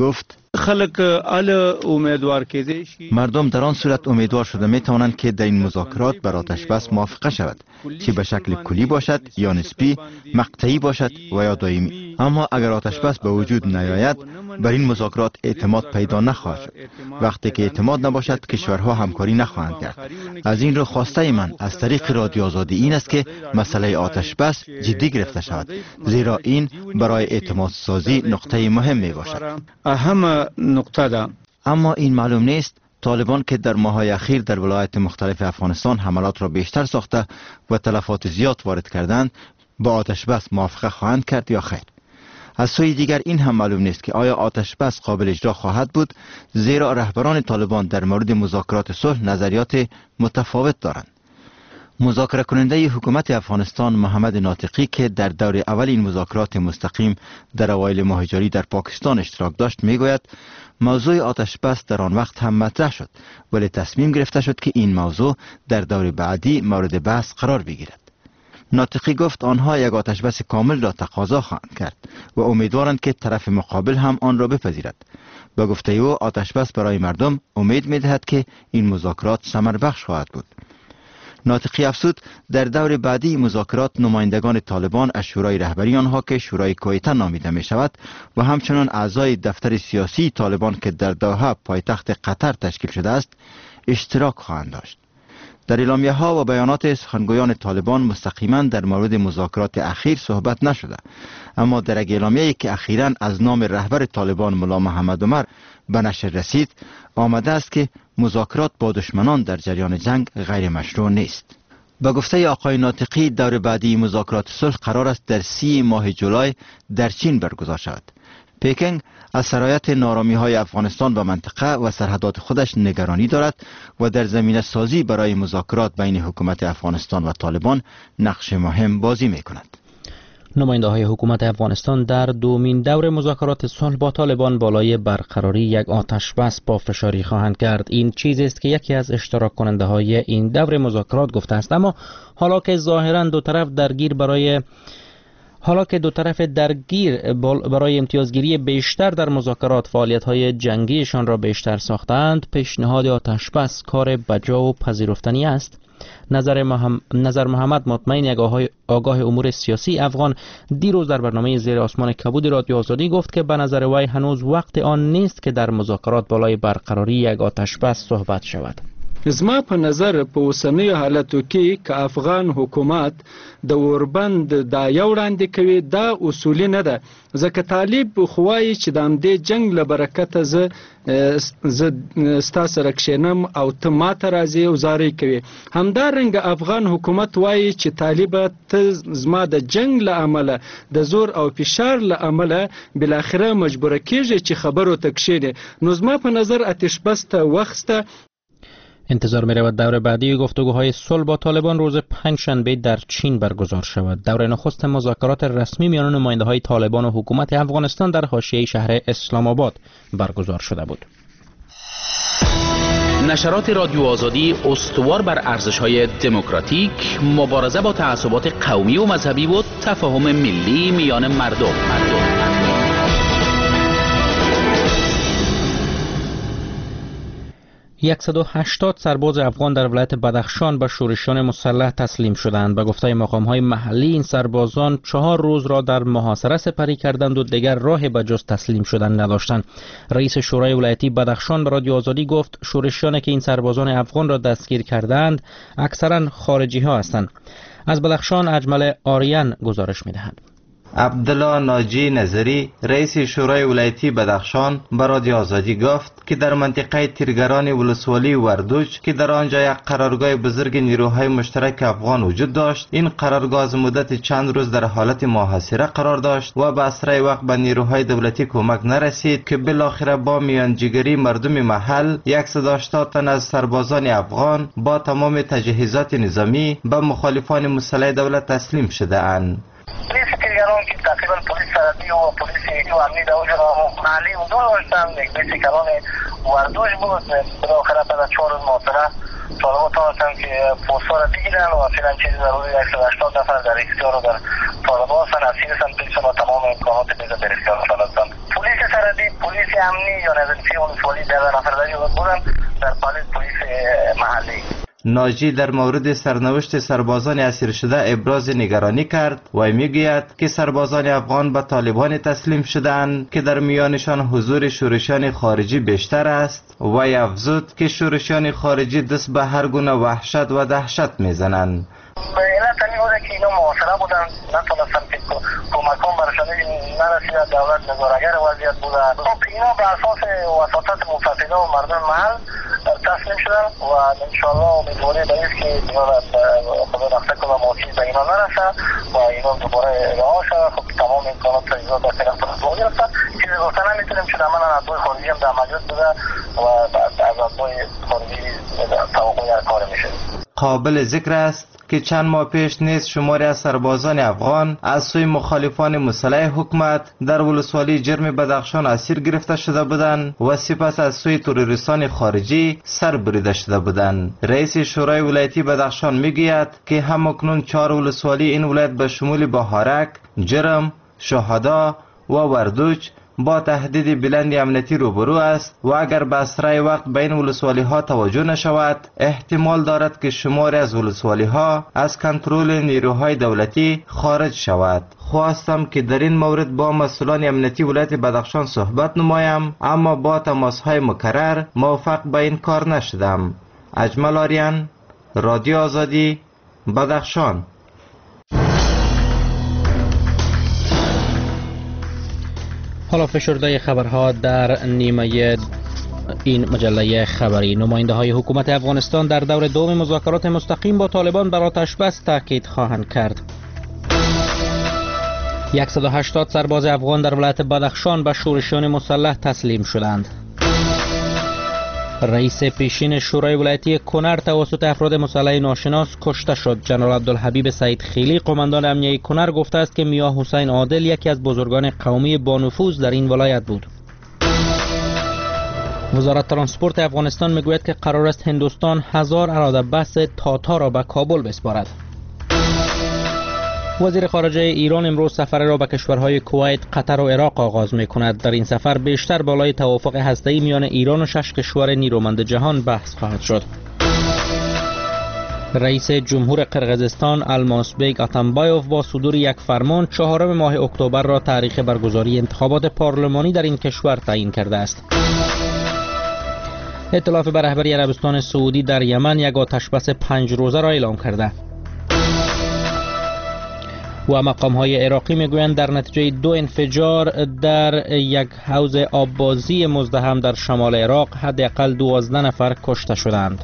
خلک ال امیدوار کېدی شي. مردم در آن صورت امیدوار شده می توانند که در این مذاکرات بر آتش بس موافقه شود، چه به شکل کلی باشد یا نسبی، مقطعی باشد و یا دائمی. اما اگر آتش بس به وجود نیاید، بر این مذاکرات اعتماد پیدا نخواهد شد. وقتی که اعتماد نباشد، کشورها همکاری نخواهند کرد. از این رو خواسته من از طریق رادیو آزادی این است که مسئله آتش بس جدی گرفته شود، زیرا این برای اعتماد سازی نقطه مهم می باشد. اهم نقطه ده. اما این معلوم نیست طالبان که در ماه‌های اخیر در ولایات مختلف افغانستان حملات را بیشتر ساخته و تلفات زیاد وارد کردند، با آتش بس موافقه خواهند کرد یا خیر. از سوی دیگر این هم معلوم نیست که آیا آتش بس قابل اجرا خواهد بود، زیرا رهبران طالبان در مورد مذاکرات صلح نظریات متفاوت دارند. مذاکره کننده حکومت افغانستان محمد ناطقی که در دور اول این مذاکرات مستقیم در اوایل ماه جاری در پاکستان اشتراک داشت میگوید موضوع آتش بس در آن وقت هم مطرح شد، ولی تصمیم گرفته شد که این موضوع در دور بعدی مورد بحث قرار بگیرد. ناطقی گفت آنها یک آتش بس کامل را تقاضا خواهند کرد و امیدوارند که طرف مقابل هم آن را بپذیرد. با گفته او آتش بس برای مردم امید می‌دهد که این مذاکرات ثمر بخش خواهد بود. ناطقی افزود در دور بعدی مذاکرات نمایندگان طالبان از شورای رهبری آنها که شورای کویته نامیده می شود و همچنان اعضای دفتر سیاسی طالبان که در دوحه پایتخت قطر تشکیل شده است اشتراک خواهند داشت. در اعلامیه ها و بیانات سخنگویان طالبان مستقیما در مورد مذاکرات اخیر صحبت نشده، اما در یک اعلامیه‌ای که اخیراً از نام رهبر طالبان ملا محمد عمر به نشر رسید آمده است که مذاکرات با دشمنان در جریان جنگ غیر مشروع نیست. به گفته آقای ناطقی دور بعدی مذاکرات صلح قرار است در 30 ماه جولای در چین برگزار شود. پکینگ از سرایت نارامی‌های افغانستان و منطقه و سرحدات خودش نگرانی دارد و در زمینه سازی برای مذاکرات بین حکومت افغانستان و طالبان نقش مهم بازی می‌کند. نماینده های حکومت افغانستان در دومین دور مذاکرات صلح با طالبان بالای برقراری یک آتش بس پافشاری خواهند کرد. این چیزی است که یکی از اشتراک کننده های این دور مذاکرات گفته است. اما حالا که ظاهرا دو طرف درگیر برای امتیازگیری بیشتر در مذاکرات فعالیت‌های جنگیشان را بیشتر ساختند، پیشنهاد آتش بس کار بجا و پذیرفتنی است. نظر محمد مطمئن یک آگاه امور سیاسی افغان دیروز در برنامه زیر آسمان کبود رادیو آزادی گفت که به نظر وی هنوز وقت آن نیست که در مذاکرات بالای برقراری یک آتش بس صحبت شود. زما په نظر په اوسنیو حالتو کې که افغان حکومت د اوربند دا یو وړاندې کوي دا اصولي نه ده، ځکه طالب خوایي چې د همدې جنگ له برکته زه ستا سره کښېنم او ته ماته راځې او زارۍ کوي. همدارنګه افغان حکومت وایي چې طالبه ته زما د جنگ له امله د زور او فشار له امله بالاخره مجبوره کېږي چې خبرو ته کښېنې. نو زما په نظر آتش بس ته وخته. انتظار می رود دور بعدی گفتگوهای صلح با طالبان روز پنجشنبه در چین برگزار شود. دور نخست مذاکرات رسمی میان نماینده‌های طالبان و حکومت افغانستان در حاشیه شهر اسلام آباد برگزار شده بود. نشرات رادیو آزادی استوار بر ارزش‌های دموکراتیک، مبارزه با تعصبات قومی و مذهبی و تفاهم ملی میان مردم. 180 سرباز افغان در ولایت بدخشان به شورشیان مسلح تسلیم شدند. به گفته مقام‌های محلی این سربازان 4 روز را در محاصره سپری کردند و دیگر راه به جز تسلیم شدن نداشتند. رئیس شورای ولایتی بدخشان به رادیو آزادی گفت شورشیانی که این سربازان افغان را دستگیر کردند اکثرا خارجی ها هستند. از بدخشان اجمل آریان گزارش می‌دهد. عبدالله ناجی نظری رئیس شورای ولایتی بدخشان به رادیو آزادی گفت که در منطقه تیرگران ولسوالی وردوج که در آنجا یک قرارگاه بزرگ نیروهای مشترک افغان وجود داشت، این قرارگاه از مدت چند روز در حالت محاصره قرار داشت و به اسرع وقت به نیروهای دولتی کمک نرسید که بالاخره با میانجیگری مردم محل 180 تن از سربازان افغان با تمام تجهیزات نظامی به مخالفان مسلح دولت تسلیم شده اند. دیگران که تقریبا پلیس سرحدی و پلیس و امنی در اونجا محلی حضور داشتن، یک بیسی کلان وردوش بود. بالاخره بعد از 4 روز محاصره طالبان تانستن که پوستا را بگیرن و فعلا چیزی در حدود 180 نفر در اختیار و در طالبان هستن. اسیر هستن، پلیس و تمام امکانات بیزا در اختیارشان هستن. پلیس سرحدی پلیس امنی یا نظامی ولسوالی 12 نفر بودن در پلیس محلی. ناجی در مورد سرنوشت سربازان اسیر شده ابراز نگرانی کرد و میگوید که سربازان افغان به طالبان تسلیم شدند که در میانشان حضور شورشیان خارجی بیشتر است و افزود که شورشیان خارجی دست به هر گونه وحشت و دهشت میزنند. به علت همین بوده که اینا محاصره بودن، نتونستن که کمکان برشان نرسیده، دولت نظارگر وضعیت بوده. خب اینا به اساس وساطت مفسده و مردم محل تسلیم شدن و انشاءالله امیدواری به است که اینا خدا نخته که موسیقی به اینا نرسه و اینا دوباره رها شد. خب تمام امکانات تجهیزات در طرف طالبان گرفته. چیزی گفته نمیتونیم که عملا ادوای خارجی هم در عملیات بوده و از ادوای خارجی توقع کار میشه. قابل ذکر است که چند ماه پیش نیز شماری از سربازان افغان از سوی مخالفان مسلح حکومت در ولسوالی جرم بدخشان اسیر گرفته شده بودند و سپس از سوی تروریستان خارجی سر بریده شده بودند. رئیس شورای ولایتی بدخشان میگوید که همکنون 4 ولسوالی این ولایت به شمول بهارک، جرم، شهدا و وردوج با تهدید بلند امنیتی روبرو است و اگر به اسرع وقت به این ولسوالی ها توجه نشود احتمال دارد که شماری از ولسوالی ها از کنترل نیروهای دولتی خارج شود. خواستم که در این مورد با مسئولان امنیتی ولایت بدخشان صحبت نمایم اما با تماس های مکرر موفق به این کار نشدم. اجمل آریان، رادیو آزادی، بدخشان. حالا فشرده خبرها در نیمه این مجله خبری. نماینده های حکومت افغانستان در دور دوم مذاکرات مستقیم با طالبان بر آتش بس تاکید خواهند کرد. 180 سرباز افغان در ولایت بدخشان به شورشیان مسلح تسلیم شدند. رئیس پیشین شورای ولایتی کنر توسط افراد مسلح ناشناس کشته شد. جنرال عبدالحبیب سعید خیلی قماندان امنیه کنر گفته است که میاں حسین عادل یکی از بزرگان قومی با نفوذ در این ولایت بود. وزارت ترانسپورت افغانستان میگوید که قرار است هندوستان 1000 اراده بس تاتا را به کابل بسپارد. وزیر خارجه ایران امروز سفر را به کشورهای کویت، قطر و عراق آغاز می کند. در این سفر بیشتر بالای توافق هسته‌ای میان ایران و 6 کشور نیرومند جهان بحث خواهد شد. رئیس جمهور قرقیزستان المازبek اتمبایوف با صدور یک فرمان 4 ماه اکتبر را تاریخ برگزاری انتخابات پارلمانی در این کشور تعیین کرده است. ائتلاف به رهبری عربستان سعودی در یمن یک آتش بس 5 روزه را اعلام کرده و مقام‌های عراقی میگویند در نتیجه 2 انفجار در یک حوض آببازی مزدحم در شمال عراق حداقل 12 نفر کشته شدند.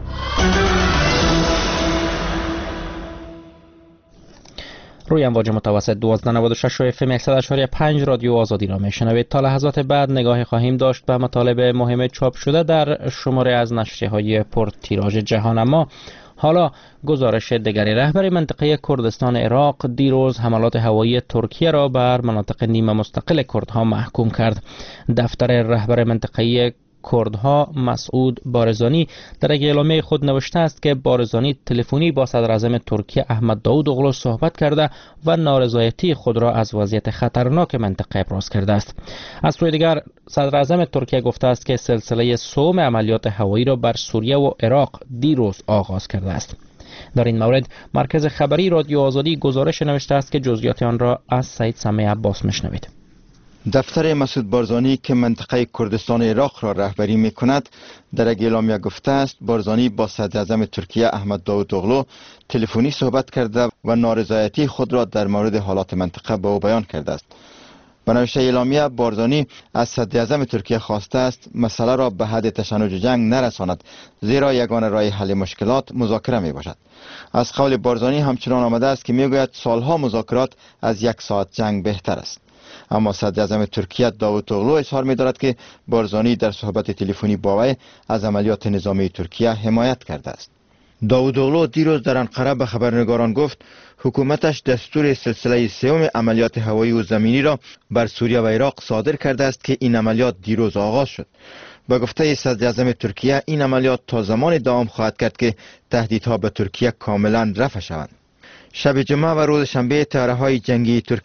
روی امواج متوسط 1296 و FM 100.5 رادیو آزادی را میشنوید. تا لحظات بعد نگاهی خواهیم داشت به مطالب مهم چاپ شده در شماره از نشریه‌های پرتیراژ جهان. اما حالا گزارش دیگری. رهبر منطقه کردستان عراق دیروز حملات هوایی ترکیه را بر مناطق نیمه مستقل کردها محکوم کرد. دفتر رهبر منطقه کردها مسعود بارزانی در یک اعلامیه خود نوشته است که بارزانی تلفنی با صدر اعظم ترکیه احمد داوودوغلو صحبت کرده و نارضایتی خود را از وضعیت خطرناک منطقه ابراز کرده است. از سوی دیگر صدر اعظم ترکیه گفته است که سلسله سوم عملیات هوایی را بر سوریه و عراق دیروز آغاز کرده است. در این مورد مرکز خبری رادیو آزادی گزارش نوشته است که جزئیات آن را از سید سمیع عباس میشنوید. دفتر مسعود بارزانی که منطقه کردستان عراق را رهبری می کند در یک اعلامیه گفته است بارزانی با صدر اعظم ترکیه احمد داوودوغلو تلفنی صحبت کرده و نارضایتی خود را در مورد حالات منطقه به او بیان کرده است. به نوشته اعلامیه بارزانی از صدر اعظم ترکیه خواسته است مسئله را به حد تشنج جنگ نرساند زیرا یگانه راه حل مشکلات مذاکره می باشد. از قول بارزانی همچنان آمده است که می گوید سالها مذاکرات از 1 ساعت جنگ بهتر است. اما صدر اعظم ترکیه داوودوغلو اظهار می‌دارد که بارزانی در صحبت تلفنی با وی از عملیات نظامی ترکیه حمایت کرده است. داوودوغلو دیروز در انقره به خبرنگاران گفت حکومتش دستور سلسله سوم عملیات هوایی و زمینی را بر سوریه و عراق صادر کرده است که این عملیات دیروز آغاز شد. به گفته صدر اعظم ترکیه این عملیات تا زمان دوام خواهد کرد که تهدیدها به ترکیه کاملا رفع شوند. شب جمعه و روز شنبه طیاره‌های جنگی ترکیه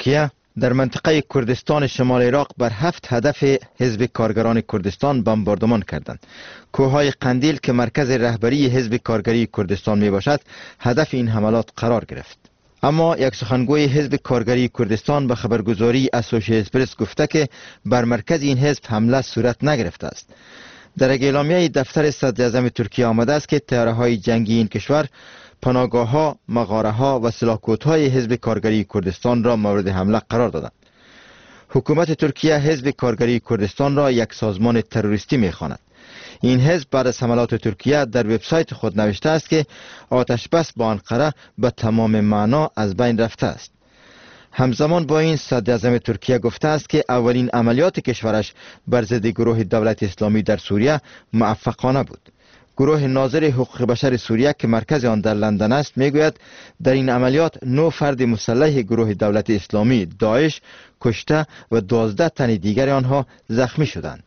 در منطقه کردستان شمال عراق بر 7 هدف حزب کارگران کردستان بمباردمان کردند. کوههای قندیل که مرکز رهبری حزب کارگری کردستان می باشد هدف این حملات قرار گرفت. اما یک سخنگوی حزب کارگری کردستان به خبرگزاری اسوشییتد پرس گفته که بر مرکز این حزب حمله صورت نگرفته است. در یک اعلامیه دفتر صدر اعظم ترکیه آمده است که طیاره‌های جنگی این کشور پناهگاه‌ها، مغاره‌ها و سلاح‌کوت‌های حزب کارگری کردستان را مورد حمله قرار دادند. حکومت ترکیه حزب کارگری کردستان را یک سازمان تروریستی می‌خواند. این حزب بعد از حملات ترکیه در وبسایت خود نوشته است که آتش بس با انقره به تمام معنا از بین رفته است. همزمان با این صدر اعظم ترکیه گفته است که اولین عملیات کشورش بر ضد گروه دولت اسلامی در سوریه موفقانه بود. گروه ناظر حقوق بشر سوریه که مرکز آن در لندن است میگوید در این عملیات 9 فرد مسلح گروه دولت اسلامی داعش کشته و 12 تن دیگر آنها زخمی شدند.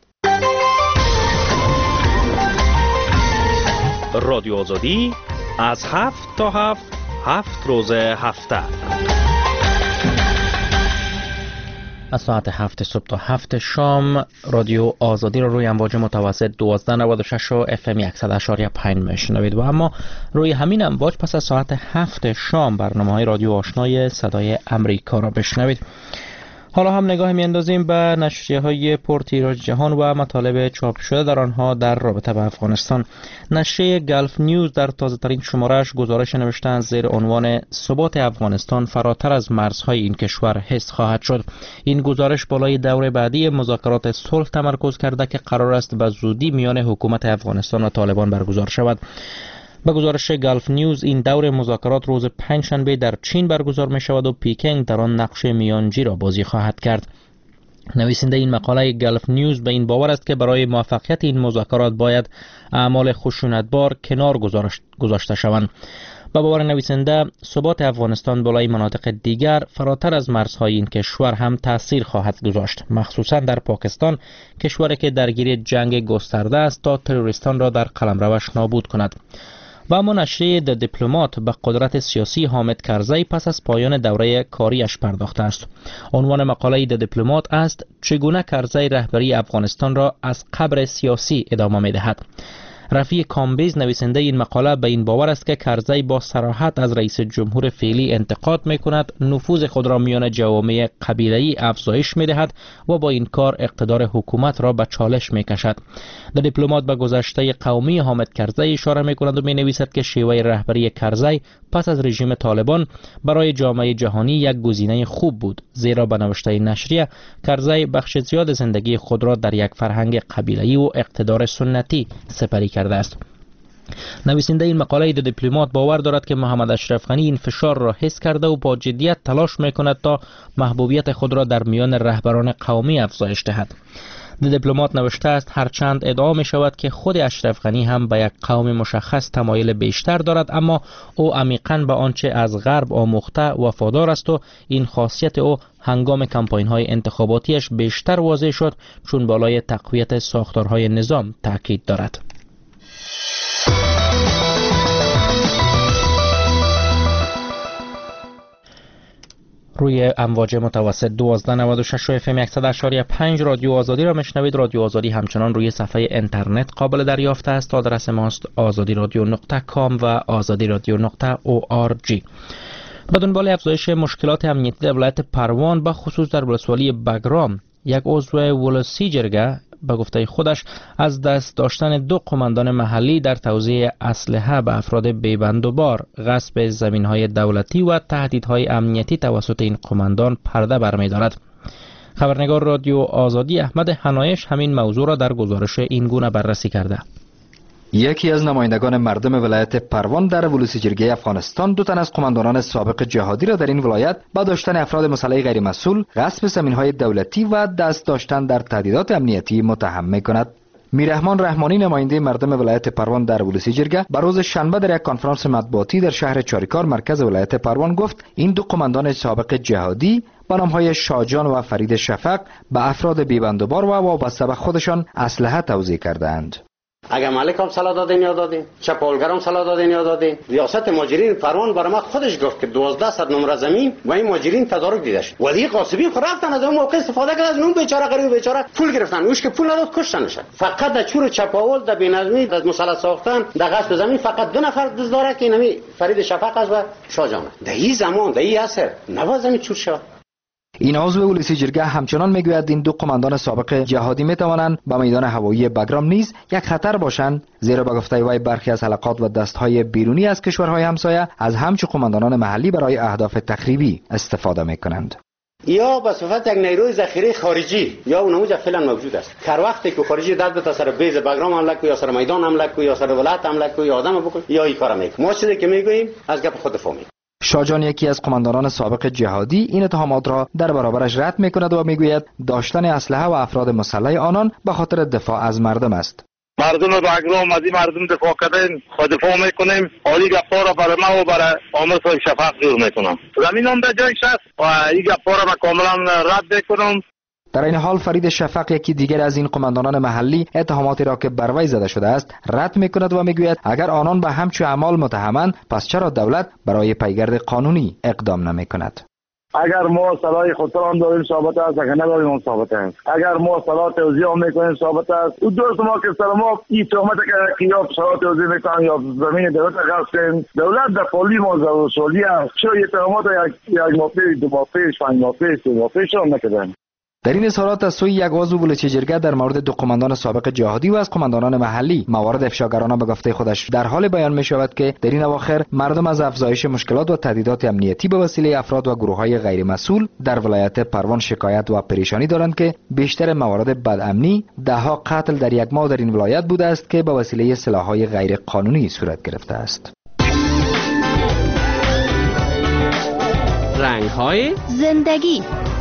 رادیو آزادی از 7 تا 7 روز هفته از ساعت 7 صبح تا 7 شام رادیو آزادی را روی امواج متوسط 1296 و FM 100.5 میشنوید و اما روی همین امواج پس از ساعت 7 شام برنامه‌های رادیو آشنای صدای امریکا را بشنوید. حالا هم نگاه می‌اندازیم به نشریه‌های پرتیراژ جهان و مطالب چاپ شده در آنها در رابطه با افغانستان. نشریه گلف نیوز در تازه‌ترین شماره‌اش گزارش نوشته زیر عنوان ثبات افغانستان فراتر از مرزهای این کشور حس خواهد شد. این گزارش بالای دور بعدی مذاکرات صلح تمرکز کرده که قرار است به زودی میان حکومت افغانستان و طالبان برگزار شود. با گزارش گلف نیوز این دور مذاکرات روز پنجشنبه در چین برگزار می شود و پیکنگ در آن نقش میانجی را بازی خواهد کرد. نویسنده این مقاله گلف نیوز به این باور است که برای موفقیت این مذاکرات باید اعمال خشونتبار کنار گذاشته شوند. با باور نویسنده ثبات افغانستان بالای مناطق دیگر فراتر از مرزهای این کشور هم تأثیر خواهد گذاشت، مخصوصا در پاکستان، کشوری که درگیر جنگ گسترده است تا تروریستان را در قلمروش نابود کند. و اما نشریه د دیپلمات به قدرت سیاسی حامد کرزی پس از پایان دوره کاریش پرداخته است. عنوان مقاله د دیپلمات است چگونه کرزی رهبری افغانستان را از قبر سیاسی ادامه می‌دهد. رفیع کامبیز نویسنده این مقاله به این باور است که کرزی با صراحت از رئیس جمهور فعلی انتقاد می‌کند، نفوذ خود را میان جوامع قبیله‌ای افزایش می‌دهد و با این کار اقتدار حکومت را به چالش می‌کشد. در دیپلمات به گذشته قومی حامد کرزی اشاره می‌کند و می‌نویسد که شیوه رهبری کرزی پس از رژیم طالبان برای جامعه جهانی یک گزینه خوب بود، زیرا به نوشته نشریه کرزی بخش زیاد زندگی خود را در یک فرهنگ قبیله‌ای و اقتدار سنتی سپری کرده است. نویسنده این مقاله د دیپلمات باور دارد که محمد اشرف غنی این فشار را حس کرده و با جدیت تلاش می‌کند تا محبوبیت خود را در میان رهبران قومی افزایش دهد. د دیپلمات نوشته است هرچند ادعا می شود که خود اشرف غنی هم به یک قوم مشخص تمایل بیشتر دارد، اما او عمیقاً به آنچه از غرب آموخته وفادار است و این خاصیت او هنگام کمپاین‌های انتخاباتیش بیشتر واضح شد، چون بالای تقویت ساختارهای نظام تاکید دارد. روی امواج متوسط 1296 و FM 100.5 رادیو آزادی را میشنوید. رادیو آزادی همچنان روی صفحه اینترنت قابل دریافت است. آدرس ماست azadiradio.com و azadiradio.org. به دنبال افزایش مشکلات امنیتی در ولایت پروان به خصوص در ولسوالی بگرام، یک عضو ولسی جرگه به گفته خودش از دست داشتن 2 قماندان محلی در توزیع اسلحه به افراد بی‌بندوبار، غصب زمین‌های دولتی و تهدیدهای امنیتی توسط این قماندان پرده برمی‌دارد. خبرنگار رادیو آزادی احمد حنایش همین موضوع را در گزارش این گونه بررسی کرده. یکی از نمایندگان مردم ولایت پروان در ولسی جرگه افغانستان 2 تن از قماندانان سابق جهادی را در این ولایت با داشتن افراد مسلح غیر مسئول، غصب زمین‌های دولتی و دست داشتن در تهدیدات امنیتی متهم می‌کند. میررحمان رحمانی نماینده مردم ولایت پروان در ولسی جرگه بر روز شنبه در یک کنفرانس مطبوعاتی در شهر چاریکار مرکز ولایت پروان گفت این 2 قماندان سابق جهادی با نام‌های شاجان و فرید شفق به افراد بی‌بندوبار و وابسته به خودشان اسلحه توزیع کردند. اگر مالک هم سلا دادین یا دادین، چپاولگر هم سلا دادین یا دادین. ریاست مهاجرین پروان برای ما خودش گفت که 1200 نمره زمین و این مهاجرین تدارک دیده شد. ولی قاسبی خود رفتن از اون موقع استفاده کردن، از اون بیچاره غریب بیچاره پول گرفتن، اوش که پول نداد کشتنش. فقط در چور چپاول، در بی‌نظمی، در مسلح ساختن، در غصب زمین فقط 2 نفر دزداره که اینمی فرید شفق است و شاه جان. در این زمان، در این عصر نباید زمین چور شود. این عضو ولسی جرگه همچنان میگوید این 2 قماندان سابق جهادی میتوانند به میدان هوایی بگرام نیز یک خطر باشند، زیرا به گفته وی برخی از حلقات و دستهای بیرونی از کشورهای همسایه از همچو قماندانان محلی برای اهداف تخریبی استفاده میکنند. یا به صفت یک نیروی ذخیره خارجی یا اونموجا فعلا موجود است. هر وقتی که خارجی داد به سر بیز بگرام حمله کوي یا سر میدان حمله کوي یا سر ولایت حمله کوي یا آدم بکن یا این کارا میکنه. ما چیزی که میگوییم از گپ خود فهمید. شاجان یکی از قماندانان سابق جهادی این اتهامات را در برابرش رد میکند و میگوید داشتن اسلحه و افراد مسلح آنان به خاطر دفاع از مردم است. مردم بگرام از این مردم دفاع کردن و دفاع میکنیم. حالی گپا را برای ما و برای عامر صاحب شفق جور میکنم. زمین هم در جایش است و این گپا را کاملا رد میکنم. در این حال فرید شفق یکی دیگر از این قماندانان محلی اتهاماتی را که بر وی زده شده است رد میکند و میگوید اگر آنان به همچو اعمال متهمند پس چرا دولت برای پیگرد قانونی اقدام نمیکند؟ اگر ما صلاح خودتان داریم ثابت است، اگر نداریم اون ثابت است. اگر ما صلاح توزیع میکنیم ثابت است. او دوست ما که سر ما این تهمت که یا صلاح توزیع میکنن یا زمین دولت غصب، دولت در پولی ما ضروری است. چرا این تهمت یک ماه پیش، 2 ماه پیش، 5 ماه پیش، 3 ماه پیش هم نکردن؟ در این اظهارات از سوی یک عضو ولسی جرگه در مورد 2 قماندان سابق جهادی و از قماندانان محلی موارد افشاگرانه به گفته خودش در حال بیان می شود که در این اواخر مردم از افزایش مشکلات و تهدیدات امنیتی به وسیله افراد و گروه‌های غیر مسئول در ولایت پروان شکایت و پریشانی دارند که بیشتر موارد بدامنی، 10 قتل در یک ماه در این ولایت بوده است که به وسیله سلاح‌های غیر قانونی صورت گرفته است. رنگ‌های زندگی.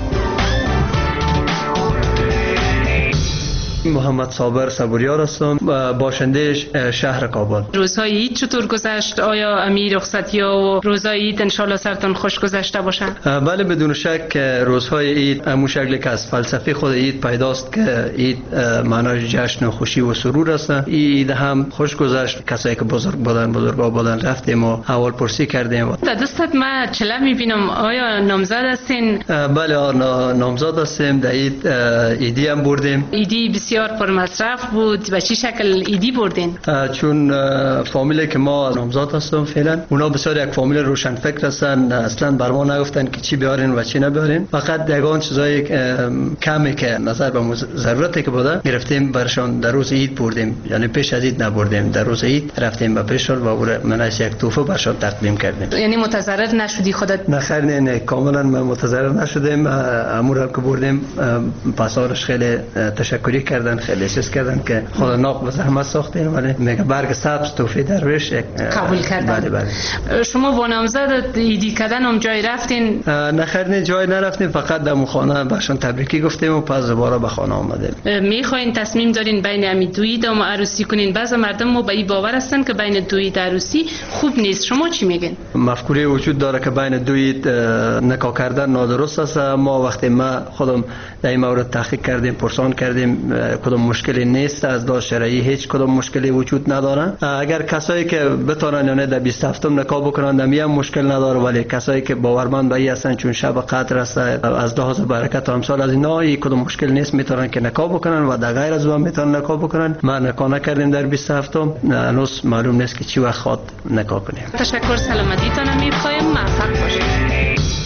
محمد صابر صبوریار هستم، باشنده شهر کابل. روزهای عید چطور گذشت؟ آیا امیر رخصتی‌ها و روزهای عید انشالله سرتون خوش گذشته باشه؟ بله بدون شک روزهای عید همون شکلی که از فلسفه خود عید پیداست که عید معنای جشن و خوشی و سرور است. عید هم خوش گذشت. کسایی که بزرگا بودن رفتیم و احوال پرسی کردیم. در دستت من چله میبینم، آیا نامزد هستین؟ بله نامزد هستیم. در عید عیدی هم بردیم. عیدی بسیار پر مصرف بود. به چه شکل عیدی بردین؟ چون فامیلی که ما نامزد هستم فعلا اونا بسیار یک فامیل روشن فکر هستن، اصلا بر ما نگفتن که چی بیارین و چی نبیارین، فقط یگان چیزای کمی که نظر به ضرورتی که بوده گرفتیم برشان در روز عید بردیم، یعنی پیش از عید نبردیم. در روز عید رفتیم به پیشون و منش یک تحفه برشان تقدیم کردیم. یعنی متضرر نشدی خودت؟ نه خیر نه کاملا ما متضرر نشدیم. امور که بردیم پاسارش خیلی تشکری کردن، خیلی چیز کردن که خدا ناق به زحمت ساختین، ولی میگه برگ سبز توفی درویش قبول کردن. بله. شما با نامزد عیدی کردن هم جای رفتین؟ نه خیر نه جای نرفتیم، فقط در خانه برشان تبریکی گفتیم و پس دوباره به خانه آمدیم. میخواین تصمیم دارین بین امی دو عید و عروسی کنین؟ بعضی مردم ما به این باور هستن که بین دو عید عروسی خوب نیست. شما چی میگین؟ مفکوره وجود داره که بین دو عید نکاح کردن نادرست است. ما وقتی ما خودم در این مورد تحقیق کردیم، پرسان کردیم، کدام مشکلی نیست، از لحاظ شرعی هیچ کدام مشکلی وجود نداره. اگر کسایی که بتونن یعنی در 27 نکاح بکنن دمی هم مشکل نداره، ولی کسایی که باورمند به این هستن چون شب قدر است از لحاظ برکت و امثال از اینا این کدام مشکل نیست، میتونن که نکاح بکنن و در غیر از اون میتونن نکاح بکنن. ما نکاح نکردیم در 27 هنوز معلوم نیست که چی وقت خود نکاح کنیم. تشکر، سلامتیتون میخوایم، موفق باشید.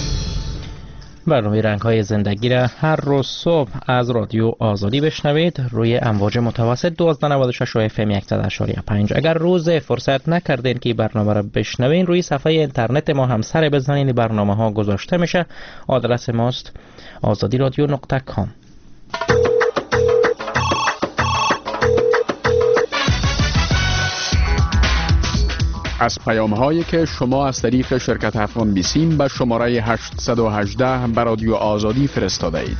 برنامه رنگ‌های زندگی را هر روز صبح از رادیو آزادی بشنوید روی امواج متوسط 1296 و FM 100.5. اگر روز فرصت نکردین که برنامه را بشنوین، روی صفحه اینترنت ما هم سر بزنین، برنامه‌ها گذاشته میشه. آدرس ماست azadiradyo.com. از پیام‌هایی که شما از طریق شرکت افغان بیسیم به شماره 818 به رادیو آزادی فرستاده اید.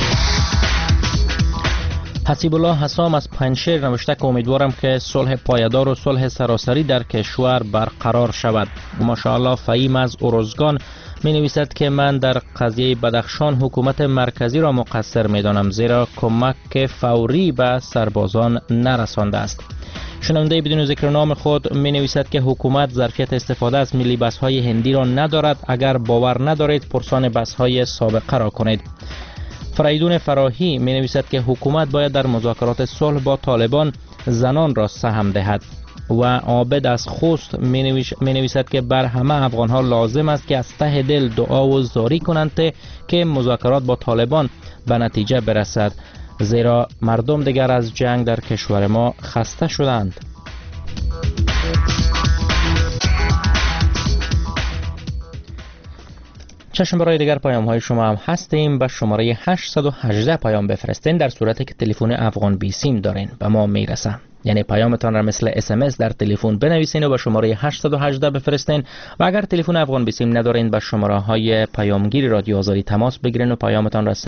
حسیب الله حسام از پنشیر نوشته که امیدوارم که صلح پایدار و صلح سراسری در کشور برقرار شود. ماشاءالله فهیم از ارزگان می نویسد که من در قضیه بدخشان حکومت مرکزی را مقصر می دانم، زیرا کمک فوری به سربازان نرسانده است. شنونده بدون ذکر نام خود می نویسد که حکومت ظرفیت استفاده از ملی بس های هندی را ندارد. اگر باور ندارید پرسان بس های سابقه را کنید. فریدون فراهی می نویسد که حکومت باید در مذاکرات صلح با طالبان زنان را سهم دهد. و عابد از خوست می نویسد که بر همه افغان ها لازم است که از ته دل دعا و زاری کنند که مذاکرات با طالبان به نتیجه برسد، زیرا مردم دیگر از جنگ در کشور ما خسته شدند. چشم برای دیگر پیام های شما هم هستیم. به شماره 818 پیام بفرستین در صورتی که تلفن افغان بی سیم دارین به ما میرسه. یعنی پیامتان را مثل SMS در تلفن بنویسین و به شماره 818 بفرستین و اگر تلفن افغان بی سیم ندارین به شماره های پیامگیر رادیو آزادی تماس بگیرین و پیامتان را